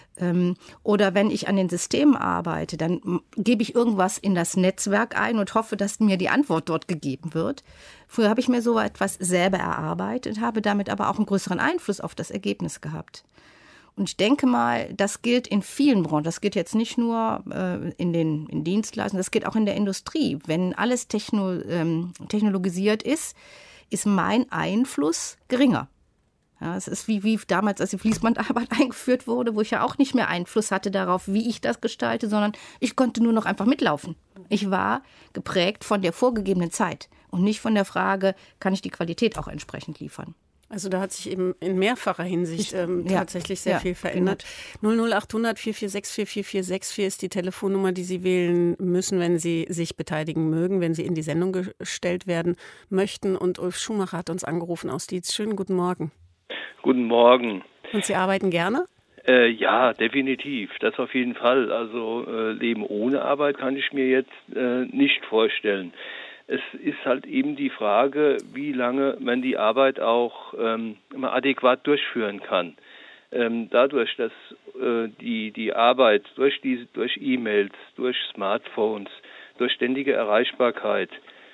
Oder wenn ich an den Systemen arbeite, dann gebe ich irgendwas in das Netzwerk ein und hoffe, dass mir die Antwort dort gegeben wird. Früher habe ich mir so etwas selber erarbeitet, habe damit aber auch einen größeren Einfluss auf das Ergebnis gehabt. Und ich denke mal, das gilt in vielen Branchen. Das gilt jetzt nicht nur äh, in den in Dienstleistungen, das gilt auch in der Industrie. Wenn alles techno, ähm, technologisiert ist, ist mein Einfluss geringer. Ja, es ist wie, wie damals, als die Fließbandarbeit eingeführt wurde, wo ich ja auch nicht mehr Einfluss hatte darauf, wie ich das gestalte, sondern ich konnte nur noch einfach mitlaufen. Ich war geprägt von der vorgegebenen Zeit und nicht von der Frage, kann ich die Qualität auch entsprechend liefern. Also da hat sich eben in mehrfacher Hinsicht ähm, ja. tatsächlich sehr ja, viel verändert. Genau. null null acht hundert vier vier sechs vier vier vier sechs vier ist die Telefonnummer, die Sie wählen müssen, wenn Sie sich beteiligen mögen, wenn Sie in die Sendung gestellt werden möchten. Und Ulf Schumacher hat uns angerufen aus Dietz. Schönen guten Morgen. Guten Morgen. Und Sie arbeiten gerne? Äh, ja, definitiv. Das auf jeden Fall. Also äh, Leben ohne Arbeit kann ich mir jetzt äh, nicht vorstellen. Es ist halt eben die Frage, wie lange man die Arbeit auch ähm, immer adäquat durchführen kann. Ähm, dadurch, dass äh, die, die Arbeit durch diese, durch E-Mails, durch Smartphones, durch ständige Erreichbarkeit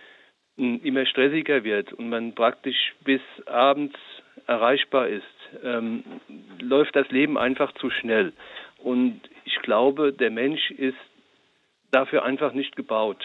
mh, immer stressiger wird und man praktisch bis abends erreichbar ist, ähm, läuft das Leben einfach zu schnell. Und ich glaube, der Mensch ist dafür einfach nicht gebaut.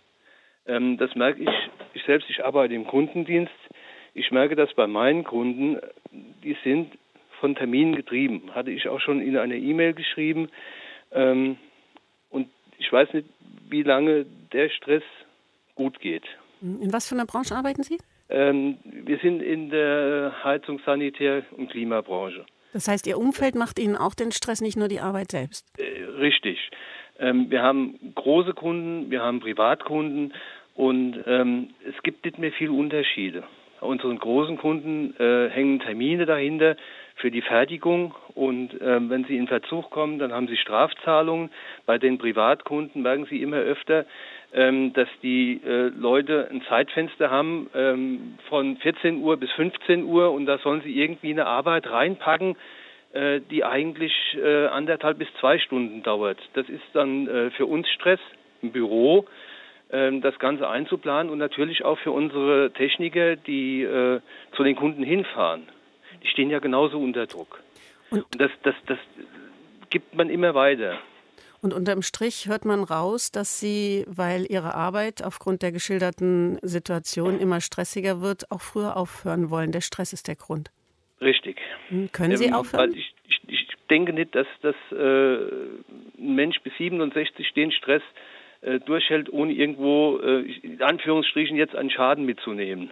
Ähm, das merke ich, ich selbst, ich arbeite im Kundendienst. Ich merke das bei meinen Kunden, die sind von Terminen getrieben. Hatte ich auch schon in einer E-Mail geschrieben. Ähm, und ich weiß nicht, wie lange der Stress gut geht. In was für einer Branche arbeiten Sie? Ähm, wir sind in der Heizungs-, Sanitär- und Klimabranche. Das heißt, Ihr Umfeld macht Ihnen auch den Stress, nicht nur die Arbeit selbst? Äh, richtig. Ähm, wir haben große Kunden, wir haben Privatkunden und ähm, es gibt nicht mehr viele Unterschiede. Bei unseren großen Kunden äh, hängen Termine dahinter für die Fertigung und ähm, wenn sie in Verzug kommen, dann haben sie Strafzahlungen. Bei den Privatkunden merken sie immer öfter, ähm, dass die äh, Leute ein Zeitfenster haben ähm, von vierzehn Uhr bis fünfzehn Uhr und da sollen sie irgendwie eine Arbeit reinpacken, äh, die eigentlich äh, anderthalb bis zwei Stunden dauert. Das ist dann äh, für uns Stress im Büro, äh, das Ganze einzuplanen und natürlich auch für unsere Techniker, die äh, zu den Kunden hinfahren. Die stehen ja genauso unter Druck. Und, und das, das, das gibt man immer weiter. Und unterm Strich hört man raus, dass Sie, weil Ihre Arbeit aufgrund der geschilderten Situation immer stressiger wird, auch früher aufhören wollen. Der Stress ist der Grund. Richtig. Hm, können Sie ähm, aufhören? Weil ich, ich, ich denke nicht, dass, dass äh, ein Mensch bis siebenundsechzig den Stress äh, durchhält, ohne irgendwo, äh, in Anführungsstrichen, jetzt einen Schaden mitzunehmen.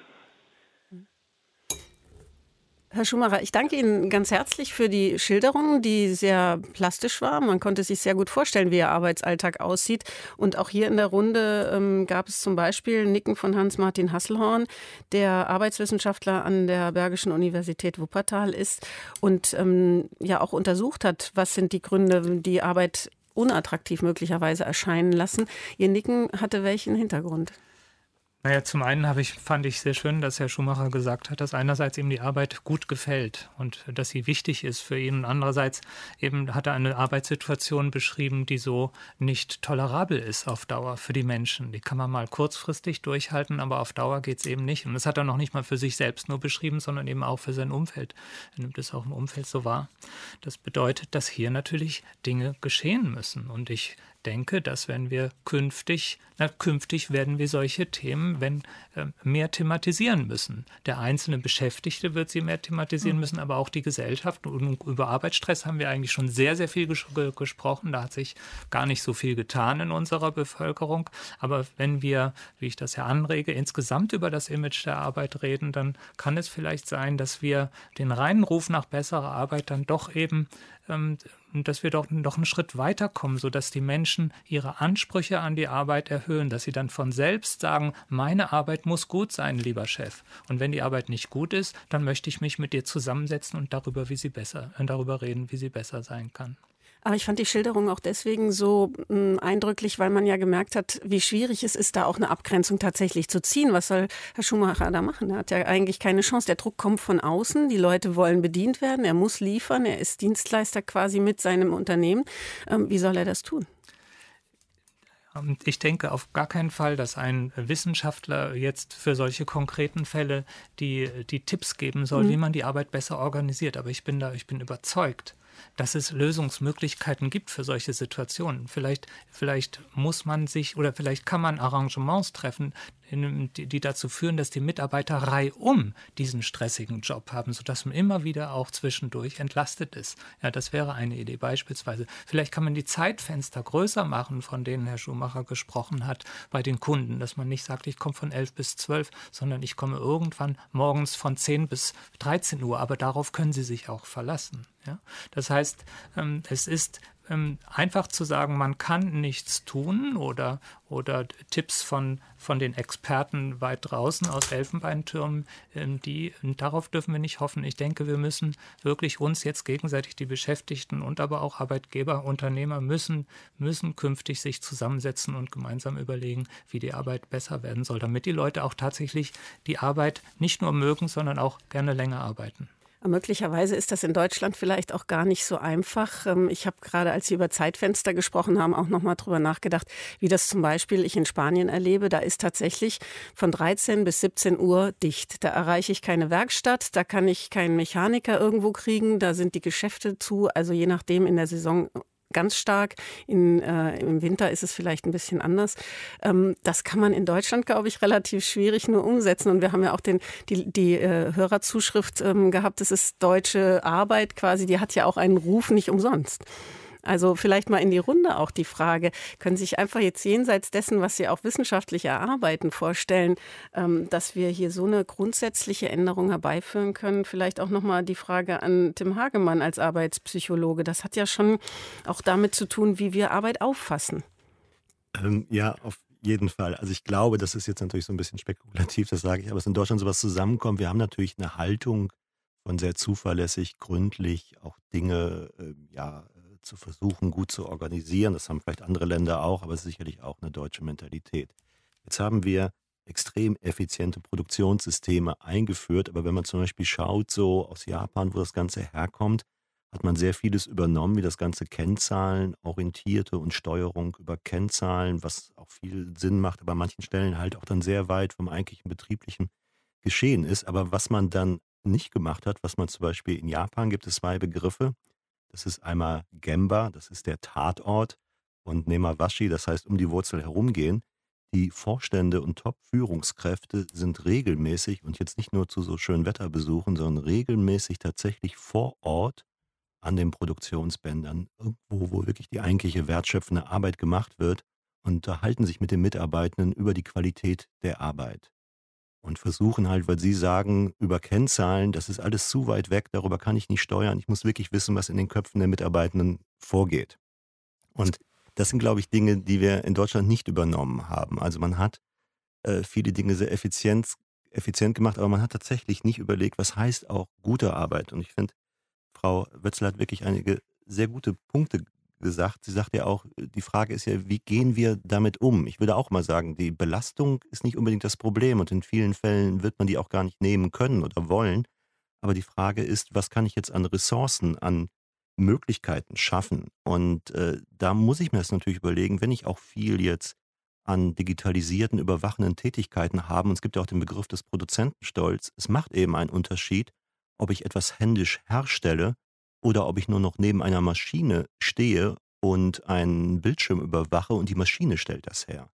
Herr Schumacher, ich danke Ihnen ganz herzlich für die Schilderung, die sehr plastisch war. Man konnte sich sehr gut vorstellen, wie Ihr Arbeitsalltag aussieht. Und auch hier in der Runde ähm, gab es zum Beispiel Nicken von Hans-Martin Hasselhorn, der Arbeitswissenschaftler an der Bergischen Universität Wuppertal ist und ähm, ja auch untersucht hat, was sind die Gründe, die Arbeit unattraktiv möglicherweise erscheinen lassen. Ihr Nicken hatte welchen Hintergrund? Naja, zum einen habe ich, fand ich sehr schön, dass Herr Schumacher gesagt hat, dass einerseits ihm die Arbeit gut gefällt und dass sie wichtig ist für ihn. Und andererseits eben hat er eine Arbeitssituation beschrieben, die so nicht tolerabel ist auf Dauer für die Menschen. Die kann man mal kurzfristig durchhalten, aber auf Dauer geht es eben nicht. Und das hat er noch nicht mal für sich selbst nur beschrieben, sondern eben auch für sein Umfeld. Er nimmt es auch im Umfeld so wahr. Das bedeutet, dass hier natürlich Dinge geschehen müssen. Und ich denke, dass wenn wir künftig, na, künftig werden wir solche Themen wenn, äh, mehr thematisieren müssen. Der einzelne Beschäftigte wird sie mehr thematisieren müssen, aber auch die Gesellschaft. Und über Arbeitsstress haben wir eigentlich schon sehr, sehr viel ges- gesprochen. Da hat sich gar nicht so viel getan in unserer Bevölkerung. Aber wenn wir, wie ich das ja anrege, insgesamt über das Image der Arbeit reden, dann kann es vielleicht sein, dass wir den reinen Ruf nach besserer Arbeit dann doch eben ähm, dass wir doch noch einen Schritt weiterkommen, sodass die Menschen ihre Ansprüche an die Arbeit erhöhen, dass sie dann von selbst sagen, meine Arbeit muss gut sein, lieber Chef. Und wenn die Arbeit nicht gut ist, dann möchte ich mich mit dir zusammensetzen und darüber, wie sie besser, äh, darüber reden, wie sie besser sein kann. Aber ich fand die Schilderung auch deswegen so mh, eindrücklich, weil man ja gemerkt hat, wie schwierig es ist, da auch eine Abgrenzung tatsächlich zu ziehen. Was soll Herr Schumacher da machen? Er hat ja eigentlich keine Chance. Der Druck kommt von außen, die Leute wollen bedient werden, er muss liefern, er ist Dienstleister quasi mit seinem Unternehmen. Ähm, wie soll er das tun? Ich denke auf gar keinen Fall, dass ein Wissenschaftler jetzt für solche konkreten Fälle die, die Tipps geben soll, mhm. wie man die Arbeit besser organisiert. Aber ich bin da, ich bin überzeugt, dass es Lösungsmöglichkeiten gibt für solche Situationen. Vielleicht, vielleicht muss man sich oder vielleicht kann man Arrangements treffen, die, die dazu führen, dass die Mitarbeiter reihum diesen stressigen Job haben, sodass man immer wieder auch zwischendurch entlastet ist. Ja, das wäre eine Idee beispielsweise. Vielleicht kann man die Zeitfenster größer machen, von denen Herr Schumacher gesprochen hat, bei den Kunden, dass man nicht sagt, ich komme von elf bis zwölf, sondern ich komme irgendwann morgens von zehn bis dreizehn Uhr, aber darauf können Sie sich auch verlassen. Ja? Das heißt, es ist ähm, einfach zu sagen, man kann nichts tun oder, oder Tipps von, von den Experten weit draußen aus Elfenbeintürmen, ähm, die, darauf dürfen wir nicht hoffen. Ich denke, wir müssen wirklich uns jetzt gegenseitig, die Beschäftigten und aber auch Arbeitgeber, Unternehmer müssen, müssen künftig sich zusammensetzen und gemeinsam überlegen, wie die Arbeit besser werden soll, damit die Leute auch tatsächlich die Arbeit nicht nur mögen, sondern auch gerne länger arbeiten. Möglicherweise ist das in Deutschland vielleicht auch gar nicht so einfach. Ich habe gerade, als Sie über Zeitfenster gesprochen haben, auch noch mal drüber nachgedacht, wie das zum Beispiel ich in Spanien erlebe. Da ist tatsächlich von dreizehn bis siebzehn Uhr dicht. Da erreiche ich keine Werkstatt, da kann ich keinen Mechaniker irgendwo kriegen, da sind die Geschäfte zu. Also je nachdem in der Saison ganz stark. In, äh, im Winter ist es vielleicht ein bisschen anders. Ähm, das kann man in Deutschland, glaube ich, relativ schwierig nur umsetzen. Und wir haben ja auch den, die, die äh, Hörerzuschrift ähm, gehabt, das ist deutsche Arbeit quasi, die hat ja auch einen Ruf nicht umsonst. Also vielleicht mal in die Runde auch die Frage, können Sie sich einfach jetzt jenseits dessen, was Sie auch wissenschaftlich erarbeiten, vorstellen, dass wir hier so eine grundsätzliche Änderung herbeiführen können? Vielleicht auch nochmal die Frage an Tim Hagemann als Arbeitspsychologe. Das hat ja schon auch damit zu tun, wie wir Arbeit auffassen. Ähm, ja, auf jeden Fall. Also ich glaube, das ist jetzt natürlich so ein bisschen spekulativ, das sage ich, aber es in Deutschland sowas zusammenkommt. Wir haben natürlich eine Haltung von sehr zuverlässig, gründlich, auch Dinge, äh, ja, zu versuchen, gut zu organisieren. Das haben vielleicht andere Länder auch, aber es ist sicherlich auch eine deutsche Mentalität. Jetzt haben wir extrem effiziente Produktionssysteme eingeführt, aber wenn man zum Beispiel schaut, so aus Japan, wo das Ganze herkommt, hat man sehr vieles übernommen, wie das ganze Kennzahlen, orientierte und Steuerung über Kennzahlen, was auch viel Sinn macht, aber an manchen Stellen halt auch dann sehr weit vom eigentlichen betrieblichen Geschehen ist. Aber was man dann nicht gemacht hat, was man zum Beispiel in Japan gibt es zwei Begriffe. Das ist einmal Gemba, das ist der Tatort, und Nemawashi, das heißt um die Wurzel herumgehen. Die Vorstände und Top-Führungskräfte sind regelmäßig und jetzt nicht nur zu so schönen Wetterbesuchen, sondern regelmäßig tatsächlich vor Ort an den Produktionsbändern, irgendwo, wo wirklich die eigentliche wertschöpfende Arbeit gemacht wird, und unterhalten sich mit den Mitarbeitenden über die Qualität der Arbeit. Und versuchen halt, weil sie sagen, über Kennzahlen, das ist alles zu weit weg, darüber kann ich nicht steuern. Ich muss wirklich wissen, was in den Köpfen der Mitarbeitenden vorgeht. Und das sind, glaube ich, Dinge, die wir in Deutschland nicht übernommen haben. Also man hat äh, viele Dinge sehr effizient, effizient gemacht, aber man hat tatsächlich nicht überlegt, was heißt auch gute Arbeit. Und ich finde, Frau Wötzl hat wirklich einige sehr gute Punkte gesagt. Sie sagt ja auch, die Frage ist ja, wie gehen wir damit um? Ich würde auch mal sagen, die Belastung ist nicht unbedingt das Problem und in vielen Fällen wird man die auch gar nicht nehmen können oder wollen. Aber die Frage ist, was kann ich jetzt an Ressourcen, an Möglichkeiten schaffen? Und äh, da muss ich mir das natürlich überlegen, wenn ich auch viel jetzt an digitalisierten, überwachenden Tätigkeiten habe, und es gibt ja auch den Begriff des Produzentenstolz, es macht eben einen Unterschied, ob ich etwas händisch herstelle oder ob ich nur noch neben einer Maschine stehe und einen Bildschirm überwache und die Maschine stellt das her.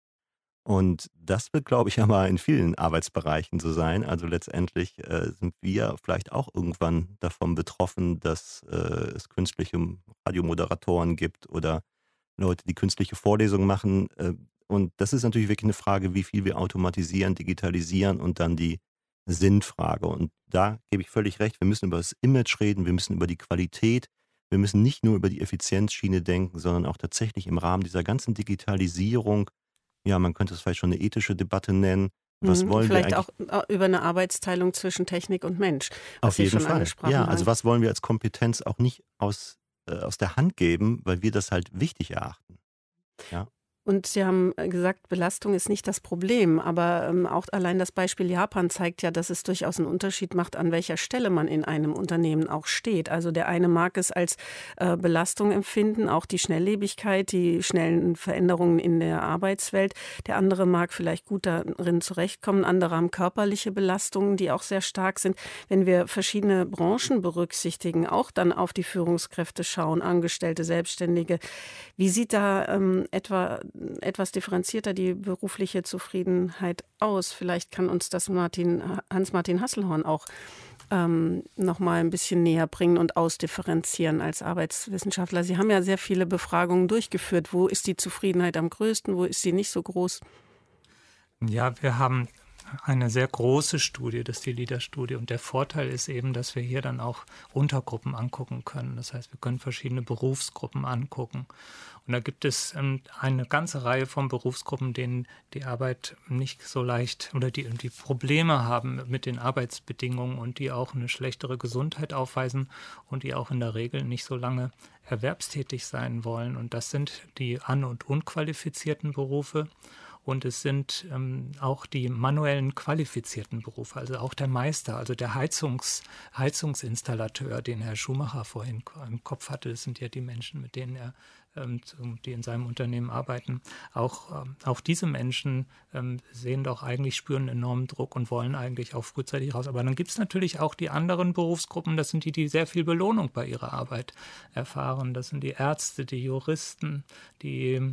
Und das wird, glaube ich, aber in vielen Arbeitsbereichen so sein. Also letztendlich äh, sind wir vielleicht auch irgendwann davon betroffen, dass äh, es künstliche Radiomoderatoren gibt oder Leute, die künstliche Vorlesungen machen. Äh, und das ist natürlich wirklich eine Frage, wie viel wir automatisieren, digitalisieren und dann die Sinnfrage. Und da gebe ich völlig recht, wir müssen über das Image reden, wir müssen über die Qualität, wir müssen nicht nur über die Effizienzschiene denken, sondern auch tatsächlich im Rahmen dieser ganzen Digitalisierung, ja, man könnte es vielleicht schon eine ethische Debatte nennen. Was wollen vielleicht wir auch über eine Arbeitsteilung zwischen Technik und Mensch, was auf Sie jeden schon Fall. angesprochen Ja, haben. also was wollen wir als Kompetenz auch nicht aus, äh, aus der Hand geben, weil wir das halt wichtig erachten. Ja. Und Sie haben gesagt, Belastung ist nicht das Problem, aber ähm, auch allein das Beispiel Japan zeigt ja, dass es durchaus einen Unterschied macht, an welcher Stelle man in einem Unternehmen auch steht. Also der eine mag es als äh, Belastung empfinden, auch die Schnelllebigkeit, die schnellen Veränderungen in der Arbeitswelt. Der andere mag vielleicht gut darin zurechtkommen. Andere haben körperliche Belastungen, die auch sehr stark sind. Wenn wir verschiedene Branchen berücksichtigen, auch dann auf die Führungskräfte schauen, Angestellte, Selbstständige, wie sieht da ähm, etwa etwas differenzierter die berufliche Zufriedenheit aus? Vielleicht kann uns das Martin, Hans-Martin Hasselhorn auch ähm, noch mal ein bisschen näher bringen und ausdifferenzieren als Arbeitswissenschaftler. Sie haben ja sehr viele Befragungen durchgeführt. Wo ist die Zufriedenheit am größten? Wo ist sie nicht so groß? Ja, wir haben eine sehr große Studie, das ist die LEADER-Studie. Und der Vorteil ist eben, dass wir hier dann auch Untergruppen angucken können. Das heißt, wir können verschiedene Berufsgruppen angucken. Und da gibt es ähm, eine ganze Reihe von Berufsgruppen, denen die Arbeit nicht so leicht oder die, die Probleme haben mit den Arbeitsbedingungen und die auch eine schlechtere Gesundheit aufweisen und die auch in der Regel nicht so lange erwerbstätig sein wollen. Und das sind die an- und unqualifizierten Berufe. Und es sind ähm, auch die manuellen qualifizierten Berufe, also auch der Meister, also der Heizungs, Heizungsinstallateur, den Herr Schumacher vorhin im Kopf hatte. Das sind ja die Menschen, mit denen er, ähm, die in seinem Unternehmen arbeiten. Auch, ähm, auch diese Menschen ähm, sehen doch eigentlich, spüren einen enormen Druck und wollen eigentlich auch frühzeitig raus. Aber dann gibt es natürlich auch die anderen Berufsgruppen, das sind die, die sehr viel Belohnung bei ihrer Arbeit erfahren. Das sind die Ärzte, die Juristen, die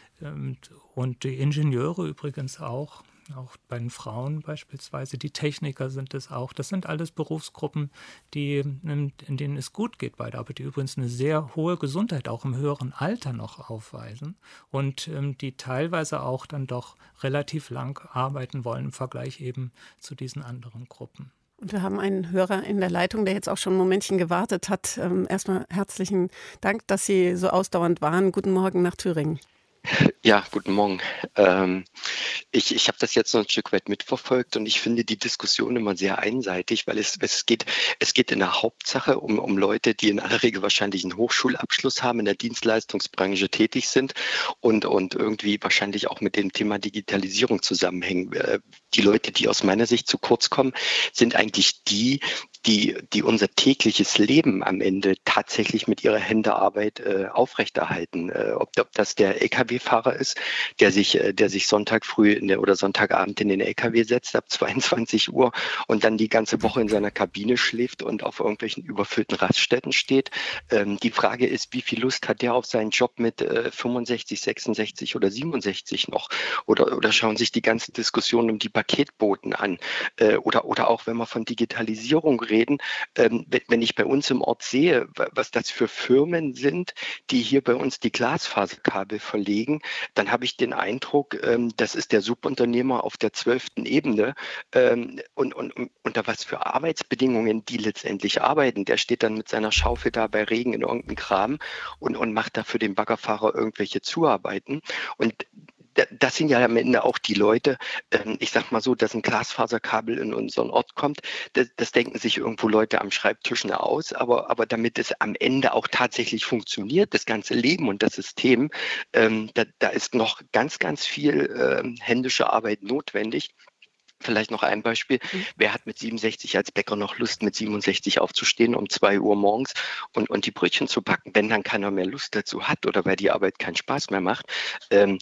und die Ingenieure übrigens auch, auch bei den Frauen beispielsweise, die Techniker sind es auch. Das sind alles Berufsgruppen, die, in denen es gut geht bei der Arbeit, die übrigens eine sehr hohe Gesundheit auch im höheren Alter noch aufweisen und ähm, die teilweise auch dann doch relativ lang arbeiten wollen im Vergleich eben zu diesen anderen Gruppen. Und wir haben einen Hörer in der Leitung, der jetzt auch schon ein Momentchen gewartet hat. Ähm, erstmal herzlichen Dank, dass Sie so ausdauernd waren. Guten Morgen nach Thüringen. Ja, guten Morgen. Ähm, ich ich habe das jetzt noch ein Stück weit mitverfolgt und ich finde die Diskussion immer sehr einseitig, weil es, es geht es geht in der Hauptsache um, um Leute, die in aller Regel wahrscheinlich einen Hochschulabschluss haben, in der Dienstleistungsbranche tätig sind und, und irgendwie wahrscheinlich auch mit dem Thema Digitalisierung zusammenhängen. Die Leute, die aus meiner Sicht zu kurz kommen, sind eigentlich die, die, die unser tägliches Leben am Ende tatsächlich mit ihrer Händearbeit äh, aufrechterhalten. Äh, ob, ob das der L K W-Fahrer ist, der sich, äh, der sich Sonntag früh in der, oder Sonntagabend in den L K W setzt ab zweiundzwanzig Uhr und dann die ganze Woche in seiner Kabine schläft und auf irgendwelchen überfüllten Raststätten steht. Ähm, die Frage ist, wie viel Lust hat der auf seinen Job mit äh, fünfundsechzig, sechsundsechzig oder siebenundsechzig noch? Oder, oder schauen sich die ganze Diskussion um die Paketboten an? Äh, oder, oder auch, wenn wir von Digitalisierung reden, Reden. Ähm, wenn ich bei uns im Ort sehe, was das für Firmen sind, die hier bei uns die Glasfaserkabel verlegen, dann habe ich den Eindruck, ähm, das ist der Subunternehmer auf der zwölften Ebene ähm, und, und, und unter was für Arbeitsbedingungen die letztendlich arbeiten. Der steht dann mit seiner Schaufel da bei Regen in irgendeinem Kram und, und macht da für den Baggerfahrer irgendwelche Zuarbeiten. Und das sind ja am Ende auch die Leute, ich sag mal so, dass ein Glasfaserkabel in unseren Ort kommt, das, das denken sich irgendwo Leute am Schreibtisch aus, aber, aber damit es am Ende auch tatsächlich funktioniert, das ganze Leben und das System, ähm, da, da ist noch ganz, ganz viel ähm, händische Arbeit notwendig. Vielleicht noch ein Beispiel. Mhm. Wer hat mit siebenundsechzig als Bäcker noch Lust, mit siebenundsechzig aufzustehen um zwei Uhr morgens und, und die Brötchen zu backen, wenn dann keiner mehr Lust dazu hat oder weil die Arbeit keinen Spaß mehr macht, ähm,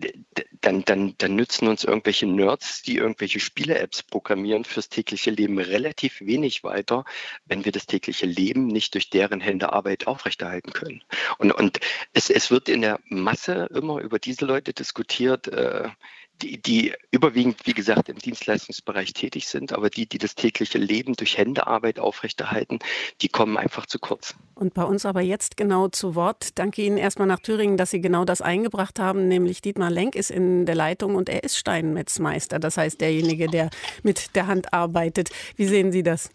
dann, dann, dann nützen uns irgendwelche Nerds, die irgendwelche Spiele-Apps programmieren fürs tägliche Leben relativ wenig weiter, wenn wir das tägliche Leben nicht durch deren Hände Arbeit aufrechterhalten können. Und, und es, es wird in der Masse immer über diese Leute diskutiert, äh, Die, die überwiegend, wie gesagt, im Dienstleistungsbereich tätig sind, aber die, die das tägliche Leben durch Händearbeit aufrechterhalten, die kommen einfach zu kurz. Und bei uns aber jetzt genau zu Wort. Danke Ihnen erstmal nach Thüringen, dass Sie genau das eingebracht haben, nämlich Dietmar Lenk ist in der Leitung und er ist Steinmetzmeister, das heißt derjenige, der mit der Hand arbeitet. Wie sehen Sie das?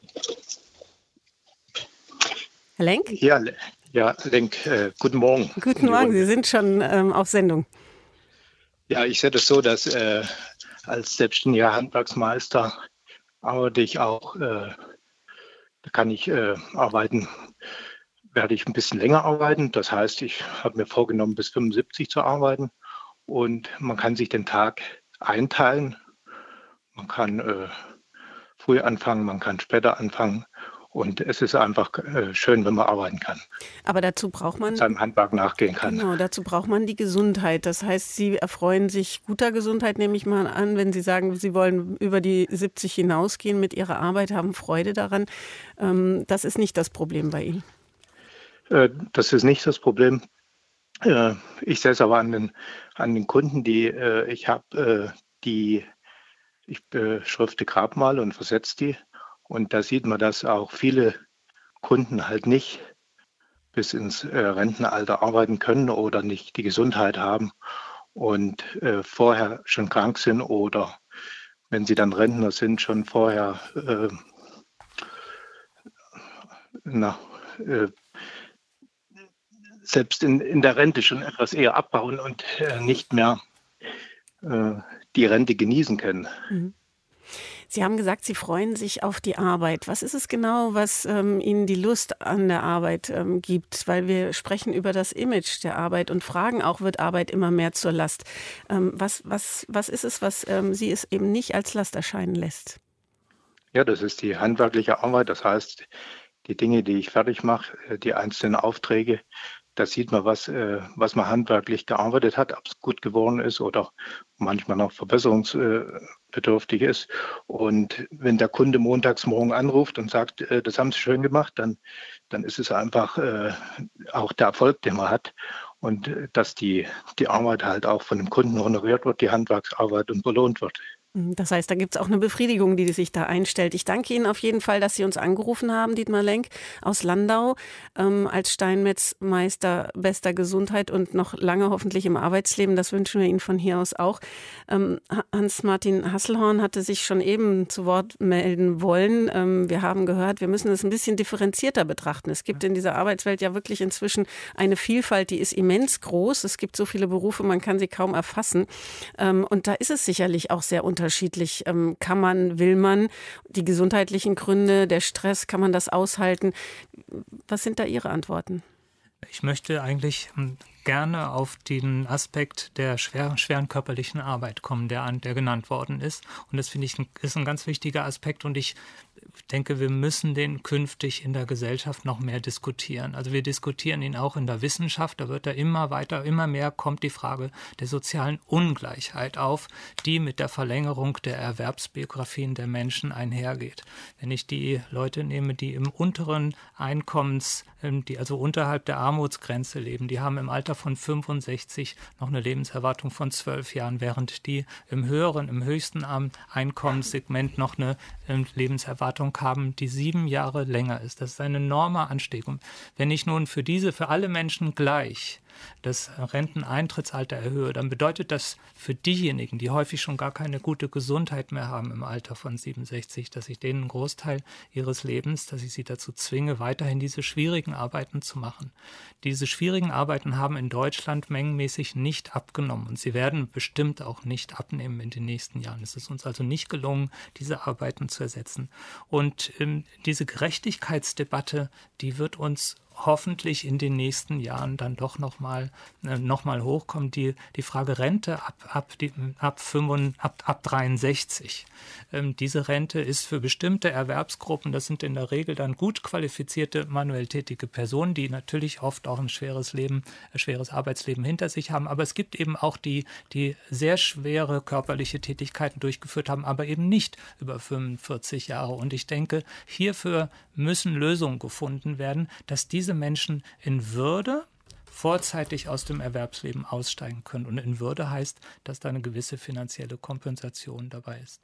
Herr Lenk? Ja, ja Lenk, äh, guten Morgen. Guten Morgen, Sie sind schon ähm, auf Sendung. Ja, ich sehe das so, dass äh, als selbstständiger Handwerksmeister arbeite ich auch, äh, da kann ich äh, arbeiten, werde ich ein bisschen länger arbeiten. Das heißt, ich habe mir vorgenommen, bis fünfundsiebzig zu arbeiten und man kann sich den Tag einteilen. Man kann äh, früh anfangen, man kann später anfangen. Und es ist einfach äh, schön, wenn man arbeiten kann. Aber dazu braucht man seinem Handwerk nachgehen kann. Genau, dazu braucht man die Gesundheit. Das heißt, Sie erfreuen sich guter Gesundheit, nehme ich mal an, wenn Sie sagen, Sie wollen über die siebzig hinausgehen mit Ihrer Arbeit, haben Freude daran. Ähm, das ist nicht das Problem bei Ihnen. Äh, das ist nicht das Problem. Äh, ich sehe es aber an den, an den Kunden, die äh, ich habe, äh, die ich beschrifte Grabmale und versetze die. Und da sieht man, dass auch viele Kunden halt nicht bis ins äh, Rentenalter arbeiten können oder nicht die Gesundheit haben und äh, vorher schon krank sind oder wenn sie dann Rentner sind, schon vorher äh, na, äh, selbst in, in der Rente schon etwas eher abbauen und äh, nicht mehr äh, die Rente genießen können. Mhm. Sie haben gesagt, Sie freuen sich auf die Arbeit. Was ist es genau, was ähm, Ihnen die Lust an der Arbeit ähm, gibt? Weil wir sprechen über das Image der Arbeit und fragen auch, wird Arbeit immer mehr zur Last? Ähm, was, was, was ist es, was ähm, Sie es eben nicht als Last erscheinen lässt? Ja, das ist die handwerkliche Arbeit. Das heißt, die Dinge, die ich fertig mache, die einzelnen Aufträge, da sieht man, was, äh, was man handwerklich gearbeitet hat, ob es gut geworden ist oder manchmal noch verbesserungsbedürftig ist. Und wenn der Kunde montags morgen anruft und sagt, äh, das haben Sie schön gemacht, dann, dann ist es einfach äh, auch der Erfolg, den man hat. Und äh, dass die, die Arbeit halt auch von dem Kunden honoriert wird, die Handwerksarbeit, und belohnt wird. Das heißt, da gibt es auch eine Befriedigung, die sich da einstellt. Ich danke Ihnen auf jeden Fall, dass Sie uns angerufen haben, Dietmar Lenk aus Landau, ähm, als Steinmetzmeister bester Gesundheit und noch lange hoffentlich im Arbeitsleben. Das wünschen wir Ihnen von hier aus auch. Ähm, Hans-Martin Hasselhorn hatte sich schon eben zu Wort melden wollen. Ähm, wir haben gehört, wir müssen es ein bisschen differenzierter betrachten. Es gibt in dieser Arbeitswelt ja wirklich inzwischen eine Vielfalt, die ist immens groß. Es gibt so viele Berufe, man kann sie kaum erfassen. Ähm, und da ist es sicherlich auch sehr unterschiedlich. Unterschiedlich. Kann man, will man, die gesundheitlichen Gründe, der Stress, kann man das aushalten? Was sind da Ihre Antworten? Ich möchte eigentlich gerne auf den Aspekt der schwer, schweren körperlichen Arbeit kommen, der, der genannt worden ist. Und das finde ich ist ein ganz wichtiger Aspekt. Und ich denke, wir müssen den künftig in der Gesellschaft noch mehr diskutieren. Also wir diskutieren ihn auch in der Wissenschaft. Da wird er immer weiter, immer mehr kommt die Frage der sozialen Ungleichheit auf, die mit der Verlängerung der Erwerbsbiografien der Menschen einhergeht. Wenn ich die Leute nehme, die im unteren Einkommens, die also unterhalb der Armutsgrenze leben, die haben im Alter von fünfundsechzig noch eine Lebenserwartung von zwölf Jahren, während die im höheren, im höchsten Einkommenssegment noch eine Lebenserwartung haben, die sieben Jahre länger ist. Das ist ein enormer Anstieg. Und wenn ich nun für diese, für alle Menschen gleich das Renteneintrittsalter erhöhe, dann bedeutet das für diejenigen, die häufig schon gar keine gute Gesundheit mehr haben im Alter von siebenundsechzig, dass ich denen einen Großteil ihres Lebens, dass ich sie dazu zwinge, weiterhin diese schwierigen Arbeiten zu machen. Diese schwierigen Arbeiten haben in Deutschland mengenmäßig nicht abgenommen und sie werden bestimmt auch nicht abnehmen in den nächsten Jahren. Es ist uns also nicht gelungen, diese Arbeiten zu ersetzen. Und ähm, diese Gerechtigkeitsdebatte, die wird uns hoffentlich in den nächsten Jahren dann doch nochmal äh, noch mal hochkommen. Die, die Frage Rente ab, ab, die, ab, fünfundfünfzig, ab, ab dreiundsechzig. Ähm, diese Rente ist für bestimmte Erwerbsgruppen, das sind in der Regel dann gut qualifizierte, manuell tätige Personen, die natürlich oft auch ein schweres Leben, ein schweres Arbeitsleben hinter sich haben. Aber es gibt eben auch die, die sehr schwere körperliche Tätigkeiten durchgeführt haben, aber eben nicht über fünfundvierzig Jahre. Und ich denke, hierfür müssen Lösungen gefunden werden, dass diese Menschen in Würde vorzeitig aus dem Erwerbsleben aussteigen können. Und in Würde heißt, dass da eine gewisse finanzielle Kompensation dabei ist.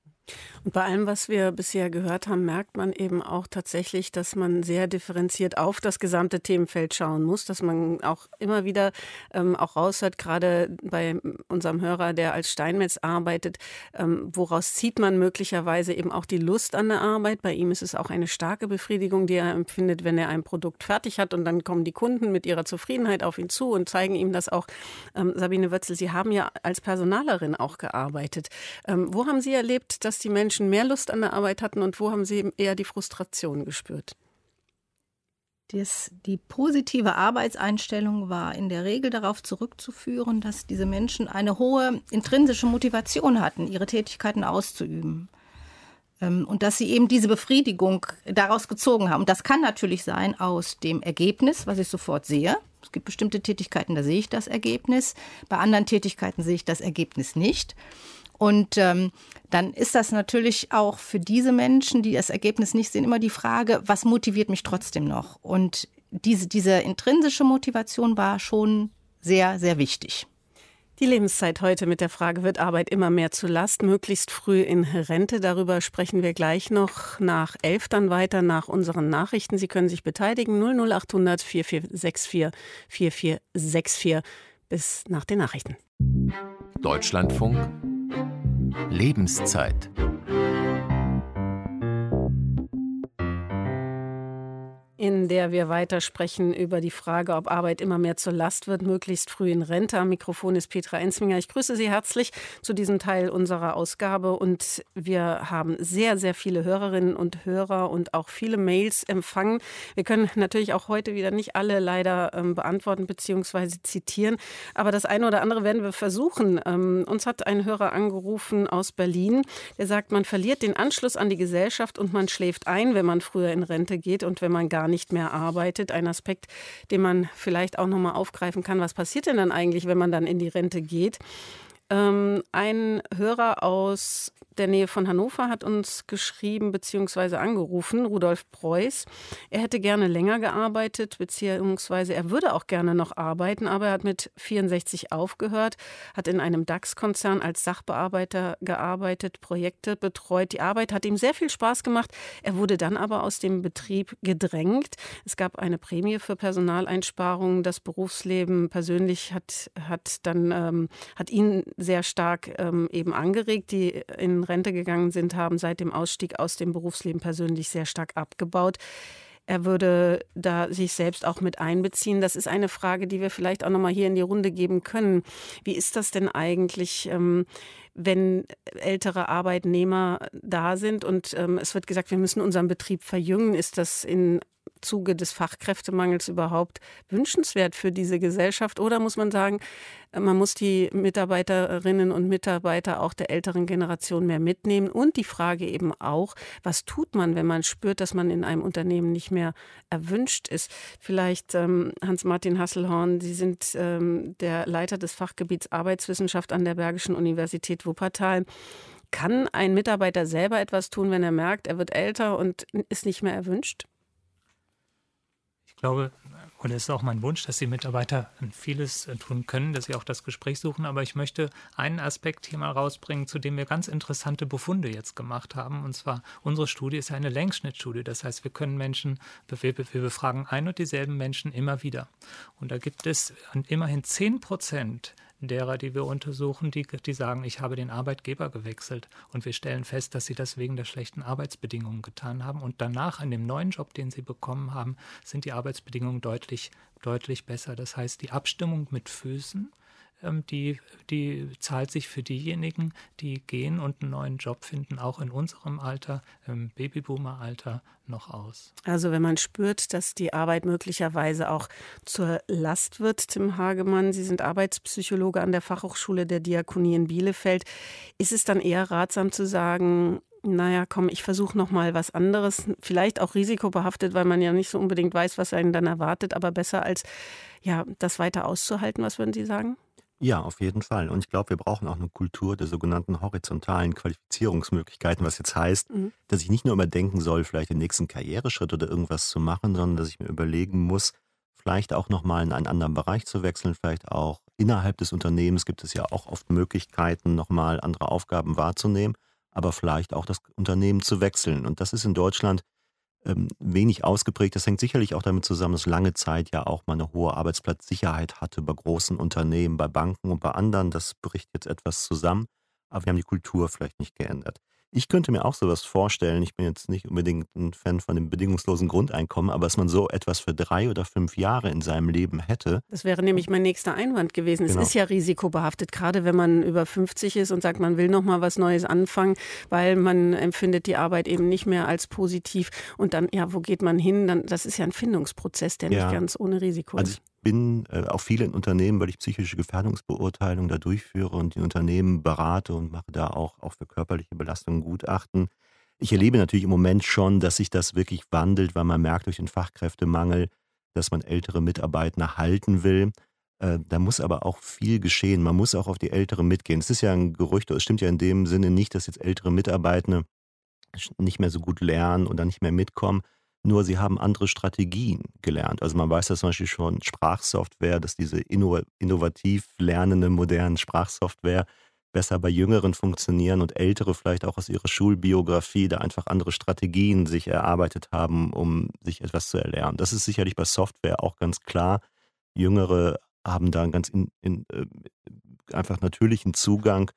Und bei allem, was wir bisher gehört haben, merkt man eben auch tatsächlich, dass man sehr differenziert auf das gesamte Themenfeld schauen muss, dass man auch immer wieder ähm, auch raushört, gerade bei unserem Hörer, der als Steinmetz arbeitet, ähm, woraus zieht man möglicherweise eben auch die Lust an der Arbeit. Bei ihm ist es auch eine starke Befriedigung, die er empfindet, wenn er ein Produkt fertig hat und dann kommen die Kunden mit ihrer Zufriedenheit auf ihn zu und zeigen ihm das auch. Ähm, Sabine Wötzel, Sie haben ja als Personalerin auch gearbeitet. Ähm, wo haben Sie erlebt, dass die Menschen mehr Lust an der Arbeit hatten und wo haben Sie eher die Frustration gespürt? Das, die positive Arbeitseinstellung war in der Regel darauf zurückzuführen, dass diese Menschen eine hohe intrinsische Motivation hatten, ihre Tätigkeiten auszuüben. Und dass sie eben diese Befriedigung daraus gezogen haben. Das kann natürlich sein aus dem Ergebnis, was ich sofort sehe. Es gibt bestimmte Tätigkeiten, da sehe ich das Ergebnis. Bei anderen Tätigkeiten sehe ich das Ergebnis nicht. Und ähm, dann ist das natürlich auch für diese Menschen, die das Ergebnis nicht sehen, immer die Frage, was motiviert mich trotzdem noch? Und diese, diese intrinsische Motivation war schon sehr, sehr wichtig. Die Lebenszeit heute mit der Frage, wird Arbeit immer mehr zur Last, möglichst früh in Rente? Darüber sprechen wir gleich noch nach elf dann weiter nach unseren Nachrichten. Sie können sich beteiligen, null null acht hundert vier vier sechs vier vier vier sechs vier bis nach den Nachrichten. Deutschlandfunk Lebenszeit. In der wir weitersprechen über die Frage, ob Arbeit immer mehr zur Last wird, möglichst früh in Rente. Am Mikrofon ist Petra Enzminger. Ich grüße Sie herzlich zu diesem Teil unserer Ausgabe. Und wir haben sehr, sehr viele Hörerinnen und Hörer und auch viele Mails empfangen. Wir können natürlich auch heute wieder nicht alle leider ähm, beantworten bzw. zitieren. Aber das eine oder andere werden wir versuchen. Ähm, uns hat ein Hörer angerufen aus Berlin, der sagt, man verliert den Anschluss an die Gesellschaft und man schläft ein, wenn man früher in Rente geht und wenn man gar nicht nicht mehr arbeitet. Ein Aspekt, den man vielleicht auch noch mal aufgreifen kann. Was passiert denn dann eigentlich, wenn man dann in die Rente geht? Ähm, ein Hörer aus der Nähe von Hannover hat uns geschrieben bzw. angerufen, Rudolf Preuß. Er hätte gerne länger gearbeitet, beziehungsweise er würde auch gerne noch arbeiten, aber er hat mit vierundsechzig aufgehört, hat in einem DAX-Konzern als Sachbearbeiter gearbeitet, Projekte betreut. Die Arbeit hat ihm sehr viel Spaß gemacht. Er wurde dann aber aus dem Betrieb gedrängt. Es gab eine Prämie für Personaleinsparungen. Das Berufsleben persönlich hat, hat, dann, ähm, hat ihn sehr stark ähm, eben angeregt. Die in Rente gegangen sind, haben seit dem Ausstieg aus dem Berufsleben persönlich sehr stark abgebaut. Er würde da sich selbst auch mit einbeziehen. Das ist eine Frage, die wir vielleicht auch noch mal hier in die Runde geben können. Wie ist das denn eigentlich, ähm, wenn ältere Arbeitnehmer da sind und ähm, es wird gesagt, wir müssen unseren Betrieb verjüngen? Ist das in Zuge des Fachkräftemangels überhaupt wünschenswert für diese Gesellschaft? Oder muss man sagen, man muss die Mitarbeiterinnen und Mitarbeiter auch der älteren Generation mehr mitnehmen? Und die Frage eben auch, was tut man, wenn man spürt, dass man in einem Unternehmen nicht mehr erwünscht ist? Vielleicht ähm, Hans-Martin Hasselhorn, Sie sind ähm, der Leiter des Fachgebiets Arbeitswissenschaft an der Bergischen Universität Wuppertal. Kann ein Mitarbeiter selber etwas tun, wenn er merkt, er wird älter und ist nicht mehr erwünscht? Ich glaube, und es ist auch mein Wunsch, dass die Mitarbeiter vieles tun können, dass sie auch das Gespräch suchen. Aber ich möchte einen Aspekt hier mal rausbringen, zu dem wir ganz interessante Befunde jetzt gemacht haben. Und zwar, unsere Studie ist eine Längsschnittstudie. Das heißt, wir können Menschen, wir, wir befragen ein und dieselben Menschen immer wieder. Und da gibt es immerhin zehn Prozent derer, die wir untersuchen, die, die sagen, ich habe den Arbeitgeber gewechselt. Und wir stellen fest, dass sie das wegen der schlechten Arbeitsbedingungen getan haben. Und danach, in dem neuen Job, den sie bekommen haben, sind die Arbeitsbedingungen deutlich, deutlich besser. Das heißt, die Abstimmung mit Füßen, ähm, die, die zahlt sich für diejenigen, die gehen und einen neuen Job finden, auch in unserem Alter, im Babyboomer-Alter, noch aus. Also wenn man spürt, dass die Arbeit möglicherweise auch zur Last wird, Tim Hagemann, Sie sind Arbeitspsychologe an der Fachhochschule der Diakonie in Bielefeld, ist es dann eher ratsam zu sagen, naja, komm, ich versuche noch mal was anderes, vielleicht auch risikobehaftet, weil man ja nicht so unbedingt weiß, was einen dann erwartet, aber besser als ja, das weiter auszuhalten, was würden Sie sagen? Ja, auf jeden Fall. Und ich glaube, wir brauchen auch eine Kultur der sogenannten horizontalen Qualifizierungsmöglichkeiten, was jetzt heißt, mhm. dass ich nicht nur immer denken soll, vielleicht den nächsten Karriereschritt oder irgendwas zu machen, sondern dass ich mir überlegen muss, vielleicht auch nochmal in einen anderen Bereich zu wechseln, vielleicht auch innerhalb des Unternehmens gibt es ja auch oft Möglichkeiten, nochmal andere Aufgaben wahrzunehmen, aber vielleicht auch das Unternehmen zu wechseln. Und das ist in Deutschland ähm, wenig ausgeprägt. Das hängt sicherlich auch damit zusammen, dass lange Zeit ja auch mal eine hohe Arbeitsplatzsicherheit hatte bei großen Unternehmen, bei Banken und bei anderen. Das bricht jetzt etwas zusammen, aber wir haben die Kultur vielleicht nicht geändert. Ich könnte mir auch sowas vorstellen, ich bin jetzt nicht unbedingt ein Fan von dem bedingungslosen Grundeinkommen, aber dass man so etwas für drei oder fünf Jahre in seinem Leben hätte. Das wäre nämlich mein nächster Einwand gewesen. Genau. Es ist ja risikobehaftet, gerade wenn man über fünfzig ist und sagt, man will noch mal was Neues anfangen, weil man empfindet die Arbeit eben nicht mehr als positiv. Und dann, ja, wo geht man hin? Dann, das ist ja ein Findungsprozess, der ja nicht ganz ohne Risiko also ist. Ich bin äh, auch viele in Unternehmen, weil ich psychische Gefährdungsbeurteilung da durchführe und die Unternehmen berate und mache da auch, auch für körperliche Belastungen Gutachten. Ich erlebe natürlich im Moment schon, dass sich das wirklich wandelt, weil man merkt durch den Fachkräftemangel, dass man ältere Mitarbeiter halten will. Äh, da muss aber auch viel geschehen. Man muss auch auf die Älteren mitgehen. Es ist ja ein Gerücht, es stimmt ja in dem Sinne nicht, dass jetzt ältere Mitarbeiter nicht mehr so gut lernen oder nicht mehr mitkommen. Nur sie haben andere Strategien gelernt. Also man weiß das zum Beispiel schon, Sprachsoftware, dass diese innovativ lernende, moderne Sprachsoftware besser bei Jüngeren funktionieren und Ältere vielleicht auch aus ihrer Schulbiografie da einfach andere Strategien sich erarbeitet haben, um sich etwas zu erlernen. Das ist sicherlich bei Software auch ganz klar. Jüngere haben da einen ganz in, in, äh, einfach natürlichen Zugang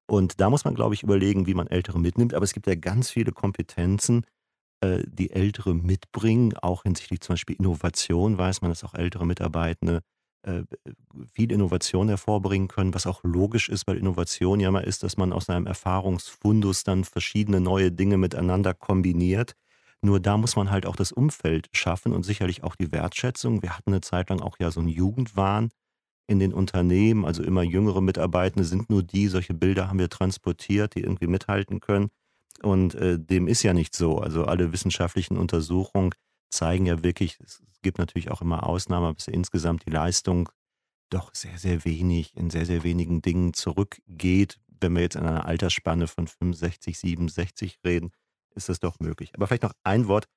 Und da muss man, glaube ich, überlegen, wie man Ältere mitnimmt. Aber es gibt ja ganz viele Kompetenzen, äh, die Ältere mitbringen, auch hinsichtlich zum Beispiel Innovation, weiß man, dass auch ältere Mitarbeitende äh, viel Innovation hervorbringen können, was auch logisch ist, weil Innovation ja mal ist, dass man aus einem Erfahrungsfundus dann verschiedene neue Dinge miteinander kombiniert. Nur da muss man halt auch das Umfeld schaffen und sicherlich auch die Wertschätzung. Wir hatten eine Zeit lang auch ja so einen Jugendwahn in den Unternehmen, also immer jüngere Mitarbeitende sind nur die, solche Bilder haben wir transportiert, die irgendwie mithalten können. Und äh, dem ist ja nicht so. Also alle wissenschaftlichen Untersuchungen zeigen ja wirklich, es gibt natürlich auch immer Ausnahmen, aber insgesamt die Leistung doch sehr, sehr wenig, in sehr, sehr wenigen Dingen zurückgeht. Wenn wir jetzt in einer Altersspanne von fünfundsechzig, siebenundsechzig reden, ist das doch möglich. Aber vielleicht noch ein Wort,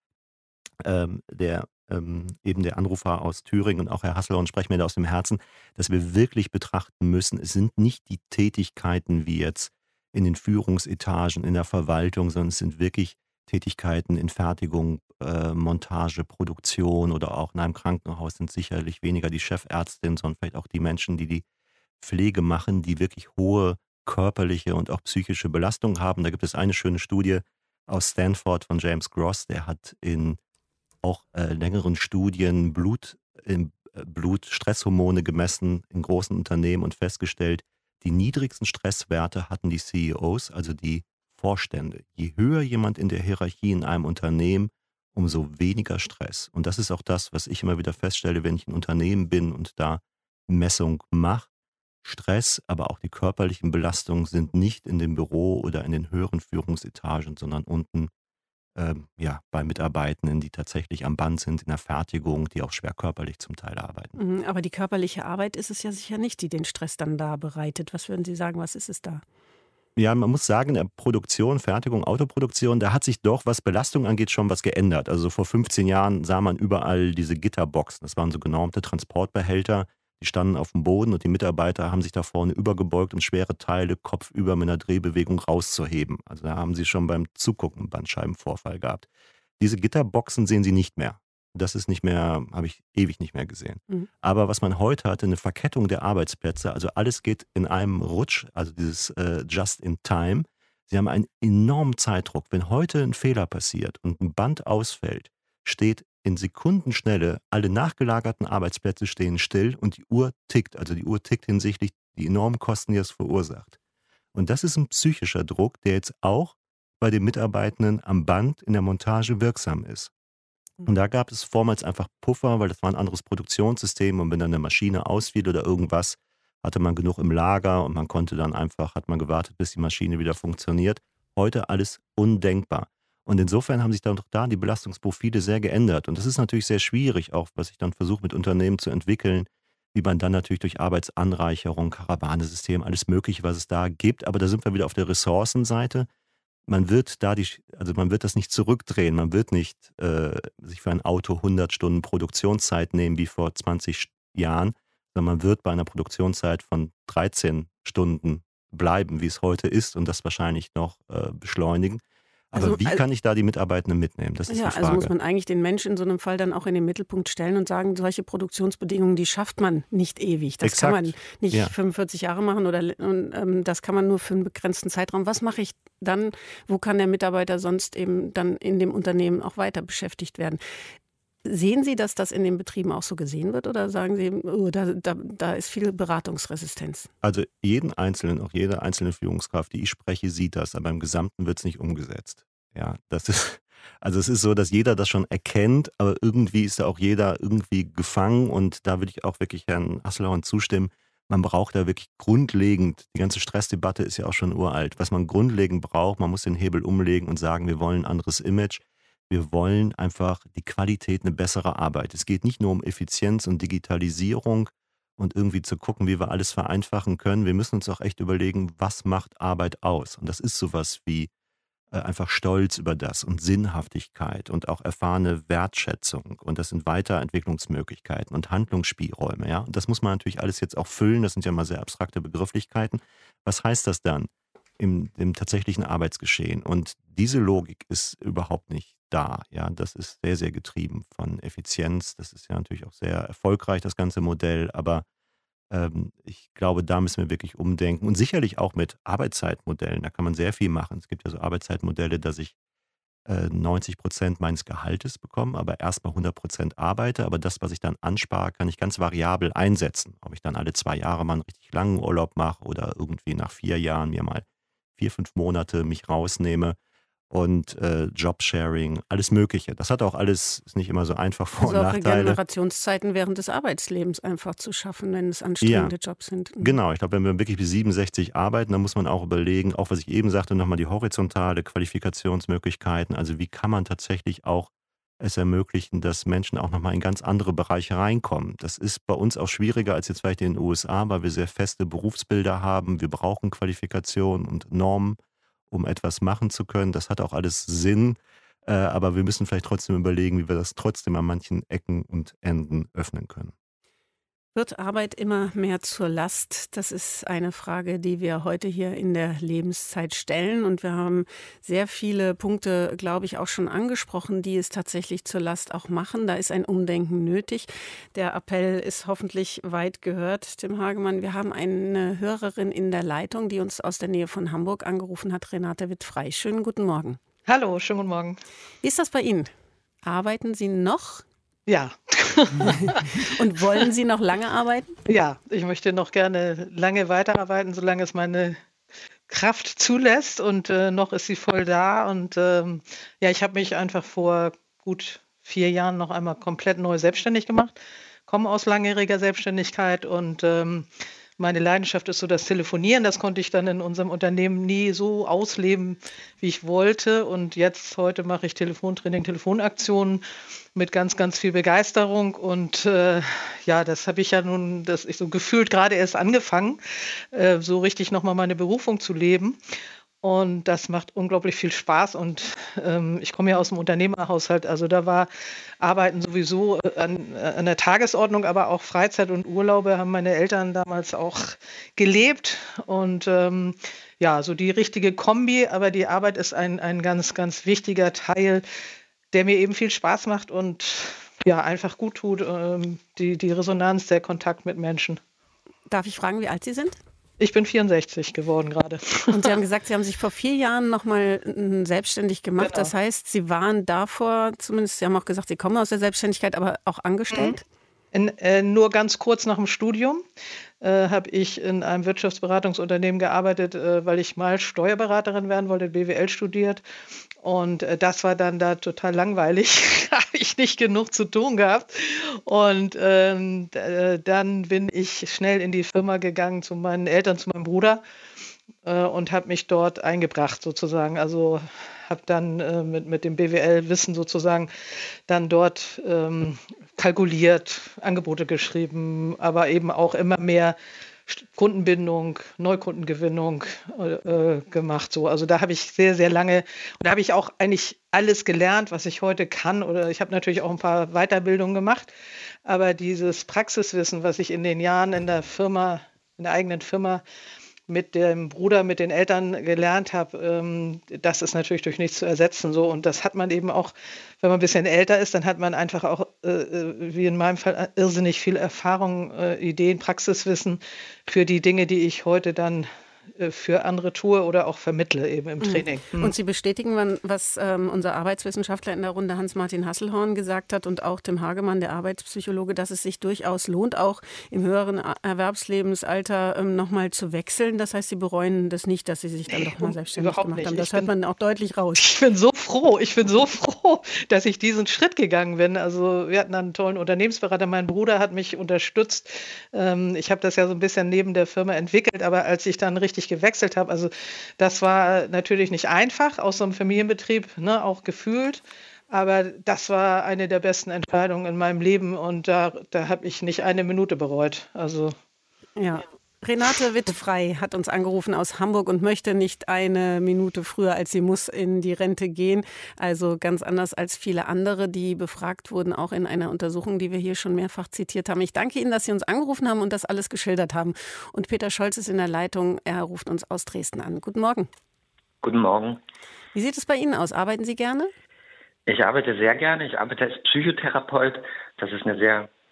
ähm, der ähm, eben der Anrufer aus Thüringen und auch Herr Hasselhorn sprechen mir da aus dem Herzen, dass wir wirklich betrachten müssen, es sind nicht die Tätigkeiten wie jetzt in den Führungsetagen, in der Verwaltung, sondern es sind wirklich Tätigkeiten in Fertigung, äh, Montage, Produktion oder auch in einem Krankenhaus sind sicherlich weniger die Chefärztin, sondern vielleicht auch die Menschen, die die Pflege machen, die wirklich hohe körperliche und auch psychische Belastung haben. Da gibt es eine schöne Studie aus Stanford von James Gross, der hat in auch äh, längeren Studien Blut, im äh, Blut Stresshormone gemessen in großen Unternehmen und festgestellt, die niedrigsten Stresswerte hatten die C E Os, also die Vorstände. Je höher jemand in der Hierarchie in einem Unternehmen, umso weniger Stress. Und das ist auch das, was ich immer wieder feststelle, wenn ich ein Unternehmen bin und da Messung mache. Stress, aber auch die körperlichen Belastungen sind nicht in dem Büro oder in den höheren Führungsetagen, sondern unten ähm, ja, bei Mitarbeitenden, die tatsächlich am Band sind, in der Fertigung, die auch schwer körperlich zum Teil arbeiten. Aber die körperliche Arbeit ist es ja sicher nicht, die den Stress dann da bereitet. Was würden Sie sagen, was ist es da? Ja, man muss sagen, in der Produktion, Fertigung, Autoproduktion, da hat sich doch, was Belastung angeht, schon was geändert. Also vor fünfzehn Jahren sah man überall diese Gitterboxen. Das waren so genormte Transportbehälter. Die standen auf dem Boden und die Mitarbeiter haben sich da vorne übergebeugt, um schwere Teile kopfüber mit einer Drehbewegung rauszuheben. Also da haben sie schon beim Zugucken einen Bandscheibenvorfall gehabt. Diese Gitterboxen sehen Sie nicht mehr. Das ist nicht mehr, habe ich ewig nicht mehr gesehen. Mhm. Aber was man heute hatte, eine Verkettung der Arbeitsplätze, also alles geht in einem Rutsch, also dieses äh, Just in Time. Sie haben einen enormen Zeitdruck. Wenn heute ein Fehler passiert und ein Band ausfällt, steht in Sekundenschnelle, alle nachgelagerten Arbeitsplätze stehen still und die Uhr tickt. Also die Uhr tickt hinsichtlich die enormen Kosten, die es verursacht. Und das ist ein psychischer Druck, der jetzt auch bei den Mitarbeitenden am Band in der Montage wirksam ist. Und da gab es vormals einfach Puffer, weil das war ein anderes Produktionssystem und wenn dann eine Maschine ausfiel oder irgendwas, hatte man genug im Lager und man konnte dann einfach, hat man gewartet, bis die Maschine wieder funktioniert. Heute alles undenkbar. Und insofern haben sich dann doch da die Belastungsprofile sehr geändert. Und das ist natürlich sehr schwierig, auch was ich dann versuche mit Unternehmen zu entwickeln, wie man dann natürlich durch Arbeitsanreicherung, Karawanesystem, alles Mögliche, was es da gibt. Aber da sind wir wieder auf der Ressourcenseite. Man wird da die, also man wird das nicht zurückdrehen. Man wird nicht äh, sich für ein Auto hundert Stunden Produktionszeit nehmen wie vor zwanzig Jahren, sondern man wird bei einer Produktionszeit von dreizehn Stunden bleiben, wie es heute ist und das wahrscheinlich noch äh, beschleunigen. Aber also, wie kann ich da die Mitarbeitenden mitnehmen? Das ist ja, die Frage. Also muss man eigentlich den Menschen in so einem Fall dann auch in den Mittelpunkt stellen und sagen, solche Produktionsbedingungen, die schafft man nicht ewig. Das Exakt. Kann man nicht ja. fünfundvierzig Jahre machen oder und, ähm, das kann man nur für einen begrenzten Zeitraum. Was mache ich dann? Wo kann der Mitarbeiter sonst eben dann in dem Unternehmen auch weiter beschäftigt werden? Sehen Sie, dass das in den Betrieben auch so gesehen wird oder sagen Sie, oh, da, da, da ist viel Beratungsresistenz? Also jeden Einzelnen, auch jede einzelne Führungskraft, die ich spreche, sieht das, aber im Gesamten wird es nicht umgesetzt. Ja, das ist, also es ist so, dass jeder das schon erkennt, aber irgendwie ist da auch jeder irgendwie gefangen und da würde ich auch wirklich Herrn Hasselhorn zustimmen. Man braucht da wirklich grundlegend, die ganze Stressdebatte ist ja auch schon uralt, was man grundlegend braucht, man muss den Hebel umlegen und sagen, wir wollen ein anderes Image. Wir wollen einfach die Qualität, eine bessere Arbeit. Es geht nicht nur um Effizienz und Digitalisierung und irgendwie zu gucken, wie wir alles vereinfachen können. Wir müssen uns auch echt überlegen, was macht Arbeit aus? Und das ist sowas wie äh, einfach Stolz über das und Sinnhaftigkeit und auch erfahrene Wertschätzung. Und das sind Weiterentwicklungsmöglichkeiten und Handlungsspielräume. Ja? Und das muss man natürlich alles jetzt auch füllen. Das sind ja mal sehr abstrakte Begrifflichkeiten. Was heißt das dann im, im tatsächlichen Arbeitsgeschehen? Und diese Logik ist überhaupt nicht da. Ja, das ist sehr, sehr getrieben von Effizienz. Das ist ja natürlich auch sehr erfolgreich, das ganze Modell. Aber Ähm, ich glaube, da müssen wir wirklich umdenken und sicherlich auch mit Arbeitszeitmodellen. Da kann man sehr viel machen. Es gibt ja so Arbeitszeitmodelle, dass ich äh, neunzig Prozent meines Gehaltes bekomme, aber erstmal hundert Prozent arbeite. Aber das, was ich dann anspare, kann ich ganz variabel einsetzen. Ob ich dann alle zwei Jahre mal einen richtig langen Urlaub mache oder irgendwie nach vier Jahren mir mal vier, fünf Monate mich rausnehme. Und äh, Jobsharing, alles Mögliche. Das hat auch alles, ist nicht immer so einfach, Vor- also und auch Nachteile. Regenerationszeiten während des Arbeitslebens einfach zu schaffen, wenn es anstrengende Ja, Jobs sind. genau. Ich glaube, wenn wir wirklich bis siebenundsechzig arbeiten, dann muss man auch überlegen, auch was ich eben sagte, nochmal die horizontale Qualifikationsmöglichkeiten. Also wie kann man tatsächlich auch es ermöglichen, dass Menschen auch nochmal in ganz andere Bereiche reinkommen. Das ist bei uns auch schwieriger als jetzt vielleicht in den U S A, weil wir sehr feste Berufsbilder haben. Wir brauchen Qualifikation und Normen, um etwas machen zu können. Das hat auch alles Sinn, äh, aber wir müssen vielleicht trotzdem überlegen, wie wir das trotzdem an manchen Ecken und Enden öffnen können. Wird Arbeit immer mehr zur Last? Das ist eine Frage, die wir heute hier in der Lebenszeit stellen. Und wir haben sehr viele Punkte, glaube ich, auch schon angesprochen, die es tatsächlich zur Last auch machen. Da ist ein Umdenken nötig. Der Appell ist hoffentlich weit gehört, Tim Hagemann. Wir haben eine Hörerin in der Leitung, die uns aus der Nähe von Hamburg angerufen hat, Renate Witt-Frei. Schönen guten Morgen. Hallo, schönen guten Morgen. Wie ist das bei Ihnen? Arbeiten Sie noch? Ja. Und wollen Sie noch lange arbeiten? Ja, ich möchte noch gerne lange weiterarbeiten, solange es meine Kraft zulässt. Und äh, noch ist sie voll da. Und ähm, ja, ich habe mich einfach vor gut vier Jahren noch einmal komplett neu selbstständig gemacht. Komme aus langjähriger Selbstständigkeit und ähm, meine Leidenschaft ist so das Telefonieren. Das konnte ich dann in unserem Unternehmen nie so ausleben, wie ich wollte. Und jetzt, heute mache ich Telefontraining, Telefonaktionen mit ganz, ganz viel Begeisterung. Und äh, ja, das habe ich ja nun, das ich so gefühlt gerade erst angefangen, äh, so richtig nochmal meine Berufung zu leben. Und das macht unglaublich viel Spaß. Und ähm, ich komme ja aus dem Unternehmerhaushalt. Also da war Arbeiten sowieso an, an der Tagesordnung, aber auch Freizeit und Urlaube haben meine Eltern damals auch gelebt. Und ähm, ja, so die richtige Kombi. Aber die Arbeit ist ein, ein ganz, ganz wichtiger Teil, der mir eben viel Spaß macht und ja, einfach gut tut. Ähm, die, die Resonanz, der Kontakt mit Menschen. Darf ich fragen, wie alt Sie sind? Ich bin vierundsechzig geworden gerade. Und Sie haben gesagt, Sie haben sich vor vier Jahren nochmal selbstständig gemacht. Genau. Das heißt, Sie waren davor, zumindest, Sie haben auch gesagt, Sie kommen aus der Selbstständigkeit, aber auch angestellt? In, äh, nur ganz kurz nach dem Studium äh, habe ich in einem Wirtschaftsberatungsunternehmen gearbeitet, äh, weil ich mal Steuerberaterin werden wollte, B W L studiert. Und äh, das war dann da total langweilig, habe ich nicht genug zu tun gehabt. Und ähm, äh, dann bin ich schnell in die Firma gegangen zu meinen Eltern, zu meinem Bruder äh, und habe mich dort eingebracht sozusagen. Also habe dann äh, mit, mit dem B W L-Wissen sozusagen dann dort ähm, kalkuliert, Angebote geschrieben, aber eben auch immer mehr Kundenbindung, Neukundengewinnung äh, gemacht. So. Also da habe ich sehr, sehr lange, und da habe ich auch eigentlich alles gelernt, was ich heute kann. Oder ich habe natürlich auch ein paar Weiterbildungen gemacht, aber dieses Praxiswissen, was ich in den Jahren in der Firma, in der eigenen Firma mit dem Bruder, mit den Eltern gelernt habe, ähm, das ist natürlich durch nichts zu ersetzen. So. Und das hat man eben auch, wenn man ein bisschen älter ist, dann hat man einfach auch, äh, wie in meinem Fall, irrsinnig viel Erfahrung, äh, Ideen, Praxiswissen für die Dinge, die ich heute dann äh, für andere tue oder auch vermittle eben im Training. Mhm. Und Sie bestätigen, was ähm, unser Arbeitswissenschaftler in der Runde Hans-Martin Hasselhorn gesagt hat und auch Tim Hagemann, der Arbeitspsychologe, dass es sich durchaus lohnt, auch im höheren Erwerbslebensalter ähm, nochmal zu wechseln. Das heißt, Sie bereuen das nicht, dass Sie sich dann doch mal selbstständig Überhaupt gemacht nicht. haben. Das Ich hört bin, man auch deutlich raus. Ich bin so froh, ich bin so froh, dass ich diesen Schritt gegangen bin. Also wir hatten einen tollen Unternehmensberater, mein Bruder hat mich unterstützt. Ähm, ich habe das ja so ein bisschen neben der Firma entwickelt, aber als ich dann richtig gewechselt habe, also das war natürlich nicht einfach, aus so einem Familienbetrieb, ne, auch gefühlt. Aber das war eine der besten Entscheidungen in meinem Leben und da, da habe ich nicht eine Minute bereut. Also ja. Renate Witt-Frei hat uns angerufen aus Hamburg und möchte nicht eine Minute früher, als sie muss, in die Rente gehen. Also ganz anders als viele andere, die befragt wurden, auch in einer Untersuchung, die wir hier schon mehrfach zitiert haben. Ich danke Ihnen, dass Sie uns angerufen haben und das alles geschildert haben. Und Peter Scholz ist in der Leitung. Er ruft uns aus Dresden an. Guten Morgen. Guten Morgen. Wie sieht es bei Ihnen aus? Arbeiten Sie gerne? Ich arbeite sehr gerne. Ich arbeite als Psychotherapeut. Das ist eine sehr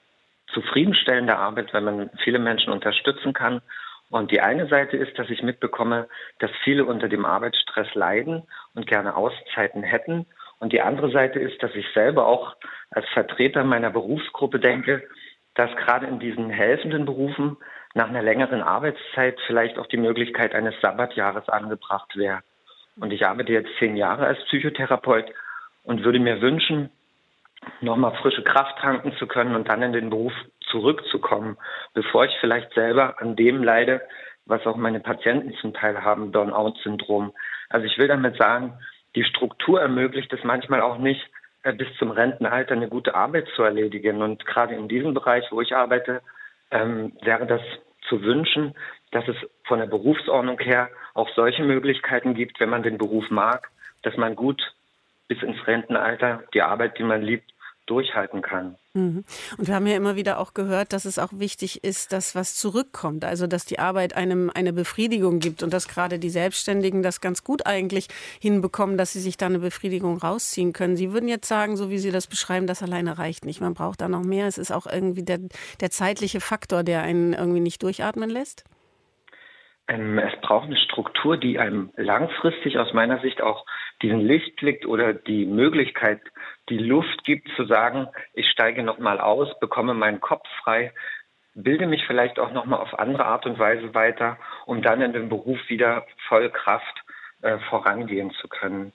zufriedenstellende Arbeit, weil man viele Menschen unterstützen kann. Und die eine Seite ist, dass ich mitbekomme, dass viele unter dem Arbeitsstress leiden und gerne Auszeiten hätten. Und die andere Seite ist, dass ich selber auch als Vertreter meiner Berufsgruppe denke, dass gerade in diesen helfenden Berufen nach einer längeren Arbeitszeit vielleicht auch die Möglichkeit eines Sabbatjahres angebracht wäre. Und ich arbeite jetzt zehn Jahre als Psychotherapeut und würde mir wünschen, nochmal frische Kraft tanken zu können und dann in den Beruf zurückzukommen, bevor ich vielleicht selber an dem leide, was auch meine Patienten zum Teil haben, Burnout-Syndrom. Also ich will damit sagen, die Struktur ermöglicht es manchmal auch nicht, bis zum Rentenalter eine gute Arbeit zu erledigen. Und gerade in diesem Bereich, wo ich arbeite, ähm, wäre das zu wünschen, dass es von der Berufsordnung her auch solche Möglichkeiten gibt, wenn man den Beruf mag, dass man gut bis ins Rentenalter die Arbeit, die man liebt, durchhalten kann. Und wir haben ja immer wieder auch gehört, dass es auch wichtig ist, dass was zurückkommt, also dass die Arbeit einem eine Befriedigung gibt und dass gerade die Selbstständigen das ganz gut eigentlich hinbekommen, dass sie sich da eine Befriedigung rausziehen können. Sie würden jetzt sagen, so wie Sie das beschreiben, das alleine reicht nicht. Man braucht da noch mehr. Es ist auch irgendwie der, der zeitliche Faktor, der einen irgendwie nicht durchatmen lässt? Ähm, es braucht eine Struktur, die einem langfristig aus meiner Sicht auch diesen Lichtblick oder die Möglichkeit, die Luft gibt, zu sagen, ich steige nochmal aus, bekomme meinen Kopf frei, bilde mich vielleicht auch nochmal auf andere Art und Weise weiter, um dann in dem Beruf wieder voll Kraft äh, vorangehen zu können.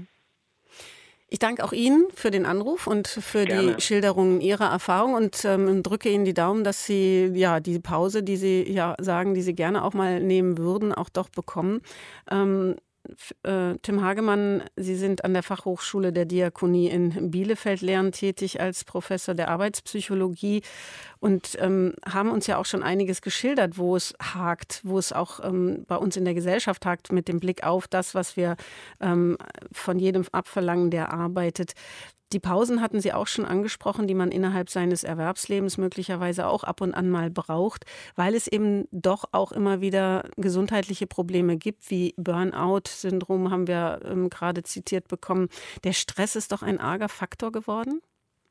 Ich danke auch Ihnen für den Anruf und für Gerne. Die Schilderung Ihrer Erfahrung und ähm, drücke Ihnen die Daumen, dass Sie ja die Pause, die Sie ja sagen, die Sie gerne auch mal nehmen würden, auch doch bekommen. Ähm, Äh, Tim Hagemann, Sie sind an der Fachhochschule der Diakonie in Bielefeld lehrend tätig als Professor der Arbeitspsychologie und ähm, haben uns ja auch schon einiges geschildert, wo es hakt, wo es auch ähm, bei uns in der Gesellschaft hakt mit dem Blick auf das, was wir ähm, von jedem abverlangen, der arbeitet. Die Pausen hatten Sie auch schon angesprochen, die man innerhalb seines Erwerbslebens möglicherweise auch ab und an mal braucht, weil es eben doch auch immer wieder gesundheitliche Probleme gibt, wie Burnout-Syndrom haben wir ähm, gerade zitiert bekommen. Der Stress ist doch ein arger Faktor geworden?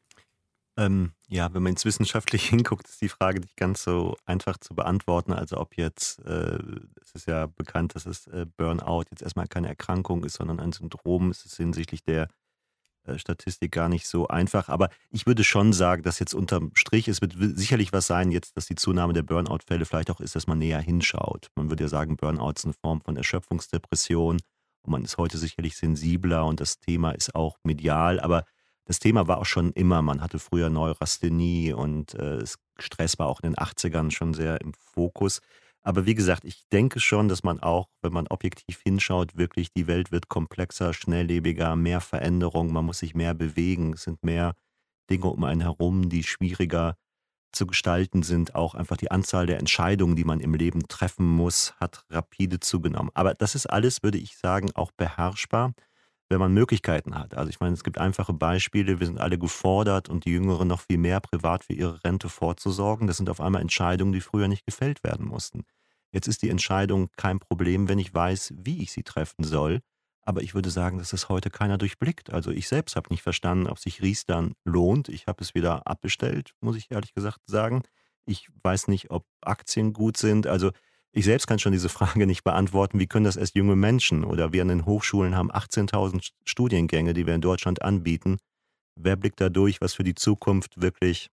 Ähm, ja, wenn man ins wissenschaftlich hinguckt, ist die Frage nicht ganz so einfach zu beantworten. Also ob jetzt, äh, es ist ja bekannt, dass es äh, Burnout jetzt erstmal keine Erkrankung ist, sondern ein Syndrom. Es ist hinsichtlich der Statistik gar nicht so einfach, aber ich würde schon sagen, dass jetzt unterm Strich, es wird sicherlich was sein jetzt, dass die Zunahme der Burnout-Fälle vielleicht auch ist, dass man näher hinschaut. Man würde ja sagen, Burnout ist eine Form von Erschöpfungsdepression und man ist heute sicherlich sensibler und das Thema ist auch medial, aber das Thema war auch schon immer, man hatte früher Neurasthenie und äh, Stress war auch in den achtzigern schon sehr im Fokus. Aber wie gesagt, ich denke schon, dass man auch, wenn man objektiv hinschaut, wirklich die Welt wird komplexer, schnelllebiger, mehr Veränderung, man muss sich mehr bewegen, es sind mehr Dinge um einen herum, die schwieriger zu gestalten sind. Auch einfach die Anzahl der Entscheidungen, die man im Leben treffen muss, hat rapide zugenommen. Aber das ist alles, würde ich sagen, auch beherrschbar, wenn man Möglichkeiten hat. Also ich meine, es gibt einfache Beispiele, wir sind alle gefordert und die Jüngeren noch viel mehr privat für ihre Rente vorzusorgen. Das sind auf einmal Entscheidungen, die früher nicht gefällt werden mussten. Jetzt ist die Entscheidung kein Problem, wenn ich weiß, wie ich sie treffen soll. Aber ich würde sagen, dass das heute keiner durchblickt. Also ich selbst habe nicht verstanden, ob sich Riestern lohnt. Ich habe es wieder abbestellt, muss ich ehrlich gesagt sagen. Ich weiß nicht, ob Aktien gut sind. Also ich selbst kann schon diese Frage nicht beantworten. Wie können das erst junge Menschen? Oder wir an den Hochschulen haben achtzehntausend Studiengänge, die wir in Deutschland anbieten. Wer blickt da durch, was für die Zukunft wirklich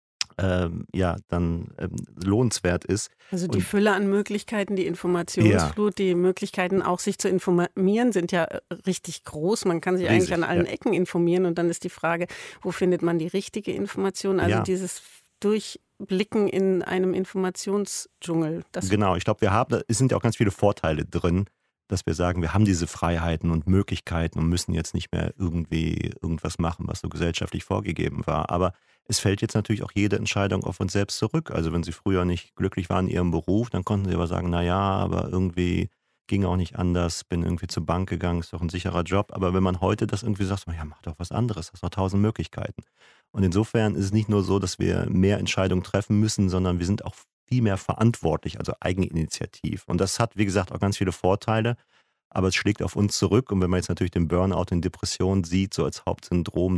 ähm, ja, dann ähm, lohnenswert ist? Also die Und, Fülle an Möglichkeiten, die Informationsflut, ja. Die Möglichkeiten auch sich zu informieren sind ja richtig groß. Man kann sich Riesig, eigentlich an allen ja. Ecken informieren und dann ist die Frage, wo findet man die richtige Information? Also ja. dieses Durchblicken in einem Informationsdschungel. Das genau, ich glaube, wir haben, es sind ja auch ganz viele Vorteile drin, dass wir sagen, wir haben diese Freiheiten und Möglichkeiten und müssen jetzt nicht mehr irgendwie irgendwas machen, was so gesellschaftlich vorgegeben war. Aber es fällt jetzt natürlich auch jede Entscheidung auf uns selbst zurück. Also wenn Sie früher nicht glücklich waren in Ihrem Beruf, dann konnten Sie aber sagen, na ja, aber irgendwie ging auch nicht anders, bin irgendwie zur Bank gegangen, ist doch ein sicherer Job. Aber wenn man heute das irgendwie sagt, ja, mach doch was anderes, hast doch tausend Möglichkeiten. Und insofern ist es nicht nur so, dass wir mehr Entscheidungen treffen müssen, sondern wir sind auch viel mehr verantwortlich, also eigeninitiativ. Und das hat, wie gesagt, auch ganz viele Vorteile, aber es schlägt auf uns zurück. Und wenn man jetzt natürlich den Burnout, den Depressionen sieht, so als Hauptsyndrom doch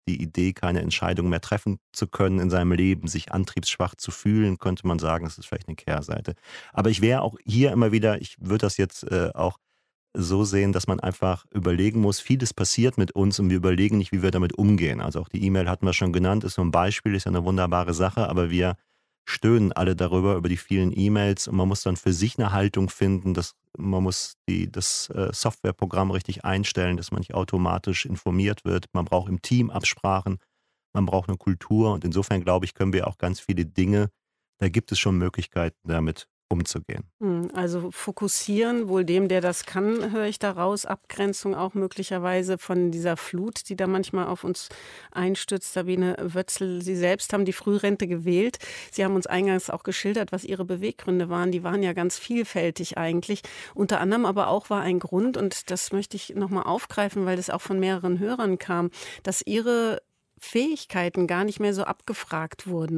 die Idee, keine Entscheidung mehr treffen zu können in seinem Leben, sich antriebsschwach zu fühlen, könnte man sagen, das ist vielleicht eine Kehrseite. Aber ich wäre auch hier immer wieder, ich würde das jetzt äh, auch so sehen, dass man einfach überlegen muss, vieles passiert mit uns und wir überlegen nicht, wie wir damit umgehen. Also auch die E-Mail hatten wir schon genannt, ist so ein Beispiel, ist ja eine wunderbare Sache, aber wir stöhnen alle darüber, über die vielen E-Mails und man muss dann für sich eine Haltung finden, dass man muss die, das äh, Softwareprogramm richtig einstellen, dass man nicht automatisch informiert wird. Man braucht im Team Absprachen, man braucht eine Kultur und insofern, glaube ich, können wir auch ganz viele Dinge, da gibt es schon Möglichkeiten, damit umzugehen. Also fokussieren, wohl dem, der das kann, höre ich daraus. Abgrenzung auch möglicherweise von dieser Flut, die da manchmal auf uns einstürzt. Sabine Wötzl, Sie selbst haben die Frührente gewählt. Sie haben uns eingangs auch geschildert, was Ihre Beweggründe waren. Die waren ja ganz vielfältig eigentlich. Unter anderem aber auch war ein Grund, und das möchte ich nochmal aufgreifen, weil das auch von mehreren Hörern kam, dass Ihre Fähigkeiten gar nicht mehr so abgefragt wurden.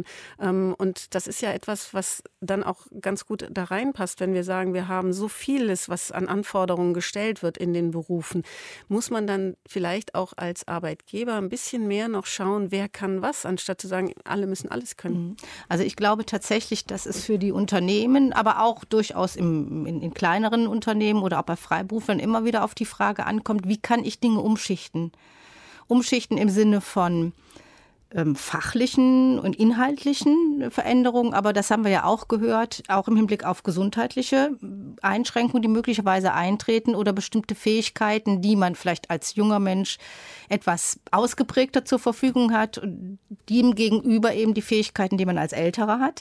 Und das ist ja etwas, was dann auch ganz gut da reinpasst, wenn wir sagen, wir haben so vieles, was an Anforderungen gestellt wird in den Berufen. Muss man dann vielleicht auch als Arbeitgeber ein bisschen mehr noch schauen, wer kann was, anstatt zu sagen, alle müssen alles können? Also ich glaube tatsächlich, dass es für die Unternehmen, aber auch durchaus im, in, in kleineren Unternehmen oder auch bei Freiberuflern immer wieder auf die Frage ankommt, wie kann ich Dinge umschichten? Umschichten im Sinne von ähm, fachlichen und inhaltlichen Veränderungen, aber das haben wir ja auch gehört, auch im Hinblick auf gesundheitliche Einschränkungen, die möglicherweise eintreten oder bestimmte Fähigkeiten, die man vielleicht als junger Mensch etwas ausgeprägter zur Verfügung hat, dem gegenüber eben die Fähigkeiten, die man als Älterer hat.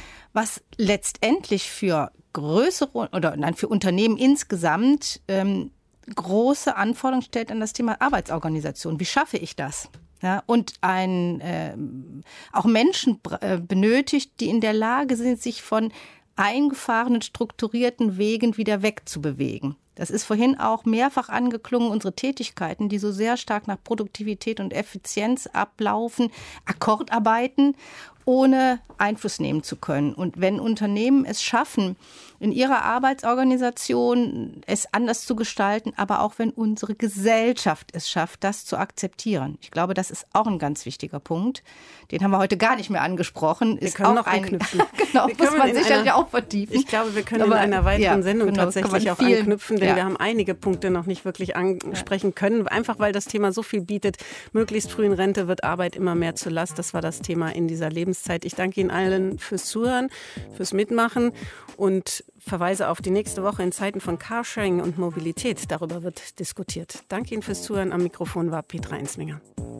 Was letztendlich für größere oder nein, für Unternehmen insgesamt ähm, große Anforderungen stellt an das Thema Arbeitsorganisation. Wie schaffe ich das? Ja, und ein, äh, auch Menschen äh, benötigt, die in der Lage sind, sich von eingefahrenen, strukturierten Wegen wieder wegzubewegen. Das ist vorhin auch mehrfach angeklungen, unsere Tätigkeiten, die so sehr stark nach Produktivität und Effizienz ablaufen, Akkordarbeiten, ohne Einfluss nehmen zu können. Und wenn Unternehmen es schaffen, in ihrer Arbeitsorganisation es anders zu gestalten, aber auch wenn unsere Gesellschaft es schafft, das zu akzeptieren. Ich glaube, das ist auch ein ganz wichtiger Punkt. Den haben wir heute gar nicht mehr angesprochen. Wir ist können auch noch ein, anknüpfen. Genau, wir muss man sicherlich einer, auch vertiefen. Ich glaube, wir können aber, in einer weiteren ja, Sendung genau, tatsächlich auch viel, anknüpfen, denn ja. wir haben einige Punkte noch nicht wirklich ansprechen können, einfach weil das Thema so viel bietet. Möglichst früh in Rente wird Arbeit immer mehr zur Last. Das war das Thema in dieser Lebenszeit. Ich danke Ihnen allen fürs Zuhören, fürs Mitmachen und verweise auf die nächste Woche in Zeiten von Carsharing und Mobilität. Darüber wird diskutiert. Danke Ihnen fürs Zuhören. Am Mikrofon war Petra Ensminger.